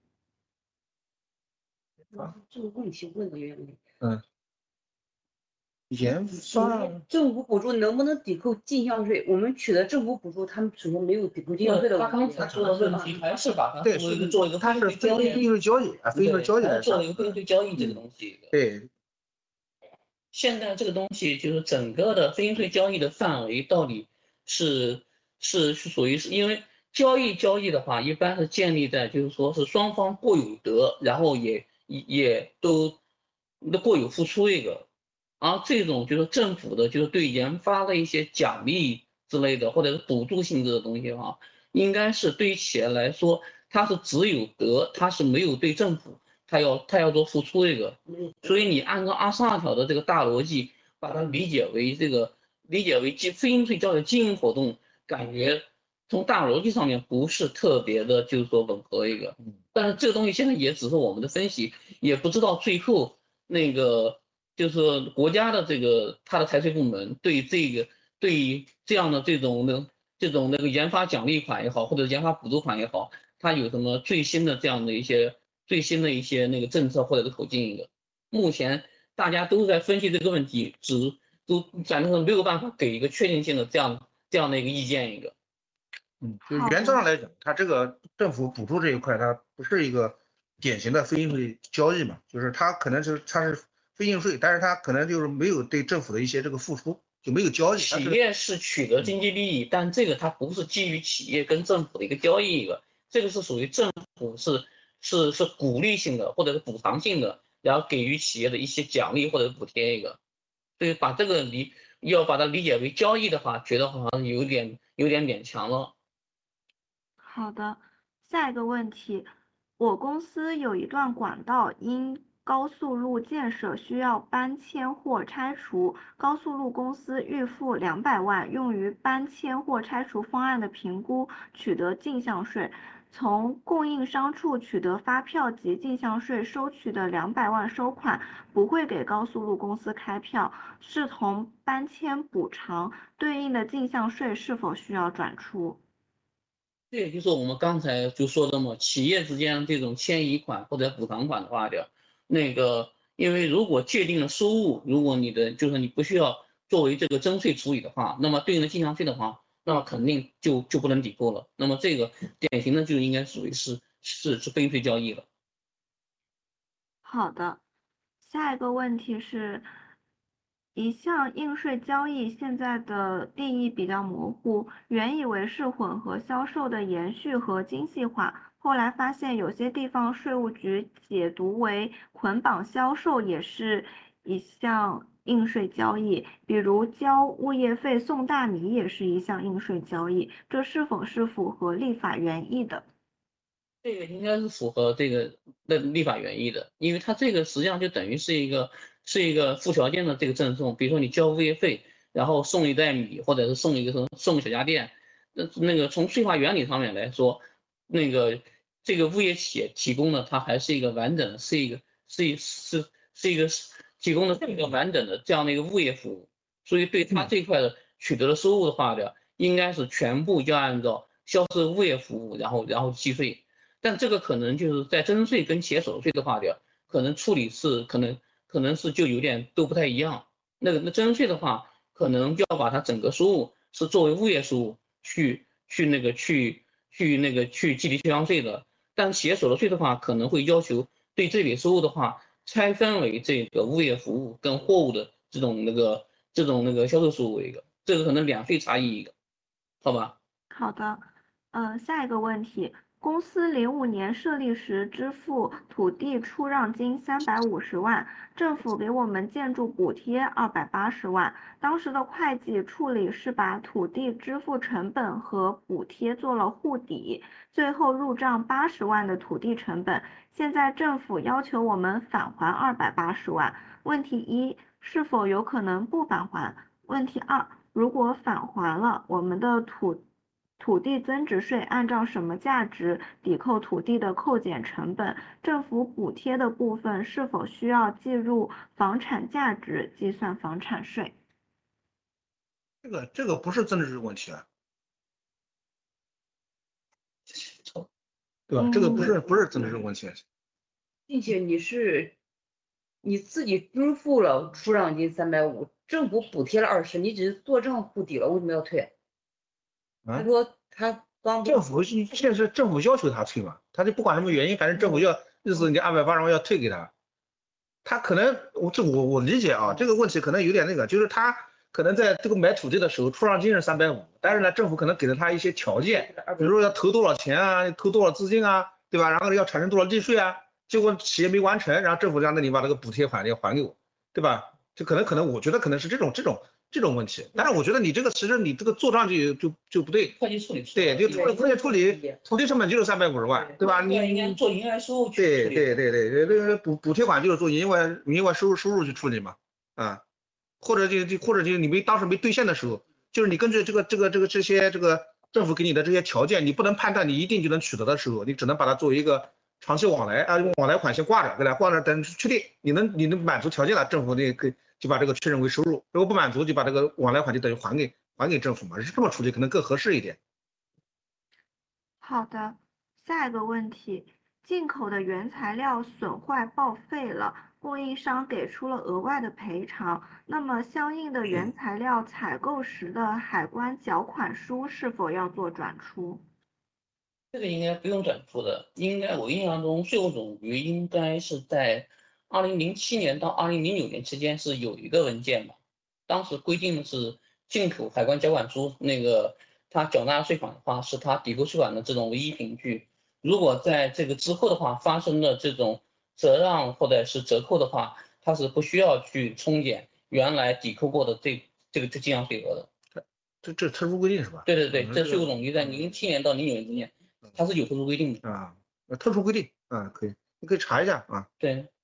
这个问题问的有点嗯。研发政府补助能不能抵扣进项税？我们取得政府补助，他们首先没有抵扣进项税的问题。 他刚才说的问题还是把它对作为一个做一个它是非应税交易啊，非应税交易来做一个非应税交易这个东西。 对， 现在这个东西就是整个的非应税交易的范围到底是是是属于是因为交易交易的话，一般是建立在就是说是双方各有得，然后也也也都都各有付出一个。而这种就是政府的，就是对研发的一些奖励之类的，或者是补助性质的东西哈，应该是对于企业来说，它是只有得，它是没有对政府，它要它要做付出这个。所以你按照二十二条的这个大逻辑，把它理解为这个理解为非非应税交易经营活动，感觉从大逻辑上面不是特别的，就是说吻合一个。但是这个东西现在也只是我们的分析，也不知道最后那个。就是国家的这个它的财税部门对这个对于这样的这种的这种那个研发奖励款也好，或者研发补助款也好，它有什么最新的这样的一些最新的一些那个政策或者是口径一个。目前大家都在分析这个问题，只都反正是没有办法给一个确定性的这样这样的一个意见一个。 嗯，就原则上来讲，它这个政府补助这一块，它不是一个典型的非应税交易嘛，就是它可能是它是。非应税，但是它可能就是没有对政府的一些这个付出，就没有交易。 企业是取得经济利益，但这个它不是基于企业跟政府的一个交易一个，这个是属于政府是是是鼓励性的或者是补偿性的，然后给予企业的一些奖励或者补贴一个。所以把这个理要把它理解为交易的话，觉得好像有点有点勉强了。 好的，下一个问题，我公司有一段管道因高速路建设需要搬迁或拆除，高速路公司预付两百万用于搬迁或拆除方案的评估，取得进项税。 从供应商处取得发票及进项税收取的两百万收款不会给高速路公司开票，视同搬迁补偿，对应的进项税是否需要转出？ 这也就是我们刚才就说的嘛，企业之间这种迁移款或者补偿款的话的，那个，因为如果界定了收入，如果你的就是你不需要作为这个征税处理的话，那么对应的进项税的话，那么肯定就就不能抵扣了。那么这个典型的就应该属于是是是非应税交易了。 好的，下一个问题是，一项应税交易现在的定义比较模糊，原以为是混合销售的延续和精细化，后来发现有些地方税务局解读为捆绑销售也是一项应税交易，比如交物业费送大米也是一项应税交易，这是否是符合立法原意的？ 这个应该是符合这个的立法原意的，因为它这个实际上就等于是一个是一个附条件的这个赠送，比如说你交物业费，然后送一袋米，或者是送一个什么送个小家电，那那个从税法原理上面来说，那个这个物业企业提供的它还是一个完整的，是一个是一是是一个提供的这个完整的这样的一个物业服务，所以对它这块的取得的收入的话的，应该是全部要按照销售物业服务，然后然后计税。但这个可能就是在增税跟企业所得税的话的，可能处理是可能可能是就有点都不太一样。那个那增税的话，可能要把它整个收入是作为物业收入去去那个去去那个去计提去项税的。但企业所得税的话，可能会要求对这笔收入的话拆分为这个物业服务跟货物的这种那个这种那个销售收入一个，这个可能两税差异一个，好吧？ 好的，呃，下一个问题，公司零五年设立时支付土地出让金三百五十万，政府给我们建筑补贴二百八十万。当时的会计处理是把土地支付成本和补贴做了互抵，最后入账八十万的土地成本。现在政府要求我们返还二百八十万，问题一，是否有可能不返还？问题二，如果返还了，我们的土土地增值税按照什么价值抵扣土地的扣减成本？政府补贴的部分是否需要计入房产价值计算房产税？ 这个这个不是增值税问题啊，对吧？这个不是不是增值税问题。 并且你是你自己支付了出让金三百五，政府补贴了二十，你只是做账互抵了，为什么要退？他说他帮政府现在是政府要求他退嘛，他就不管什么原因，反正政府要意思你二百八十万要退给他。他可能我这我我理解啊，这个问题可能有点那个，就是他可能在这个买土地的时候出让金是三百五，但是呢政府可能给了他一些条件，比如说要投多少钱啊，投多少资金啊，对吧？然后要产生多少利税啊，结果企业没完成，然后政府让那你把这个补贴款要还给我，对吧？就可能可能我觉得可能是这种这种这种问题，但是我觉得你这个其实你这个做账就就就不对， 会计处理对，就土会计处理土地成本就是三百五十万，对吧？你应该做营业收入去对对对对，这个补补贴款就是做营外营外收入收入去处理嘛，啊，或者就就或者就你没当时没兑现的时候，就是你根据这个这个这个这些这个政府给你的这些条件，你不能判断你一定就能取得的时候，你只能把它作为一个长期往来啊，用往来款先挂着，对吧？挂着等确定你能你能满足条件了，政府那个就把这个确认为收入，如果不满足就把这个往来款就等于还给还给政府嘛，是这么处理可能更合适一点。 好的，下一个问题，进口的原材料损坏报废了，供应商给出了额外的赔偿，那么相应的原材料采购时的海关缴款书是否要做转出？ 这个应该不用转出的，应该我印象中税务总局应该是在二零零七年到二零零九年期间是有一个文件嘛，当时规定的是进口海关缴款书，那个他缴纳税款的话是他抵扣税款的这种唯一凭据。如果在这个之后的话发生了这种折让或者是折扣的话，他是不需要去冲减原来抵扣过的这这个这进项税额的。 这这特殊规定是吧？ 对对对，这税务总局在零七年到零九年之间，它是有特殊规定的啊，特殊规定啊，可以，你可以查一下啊。 对。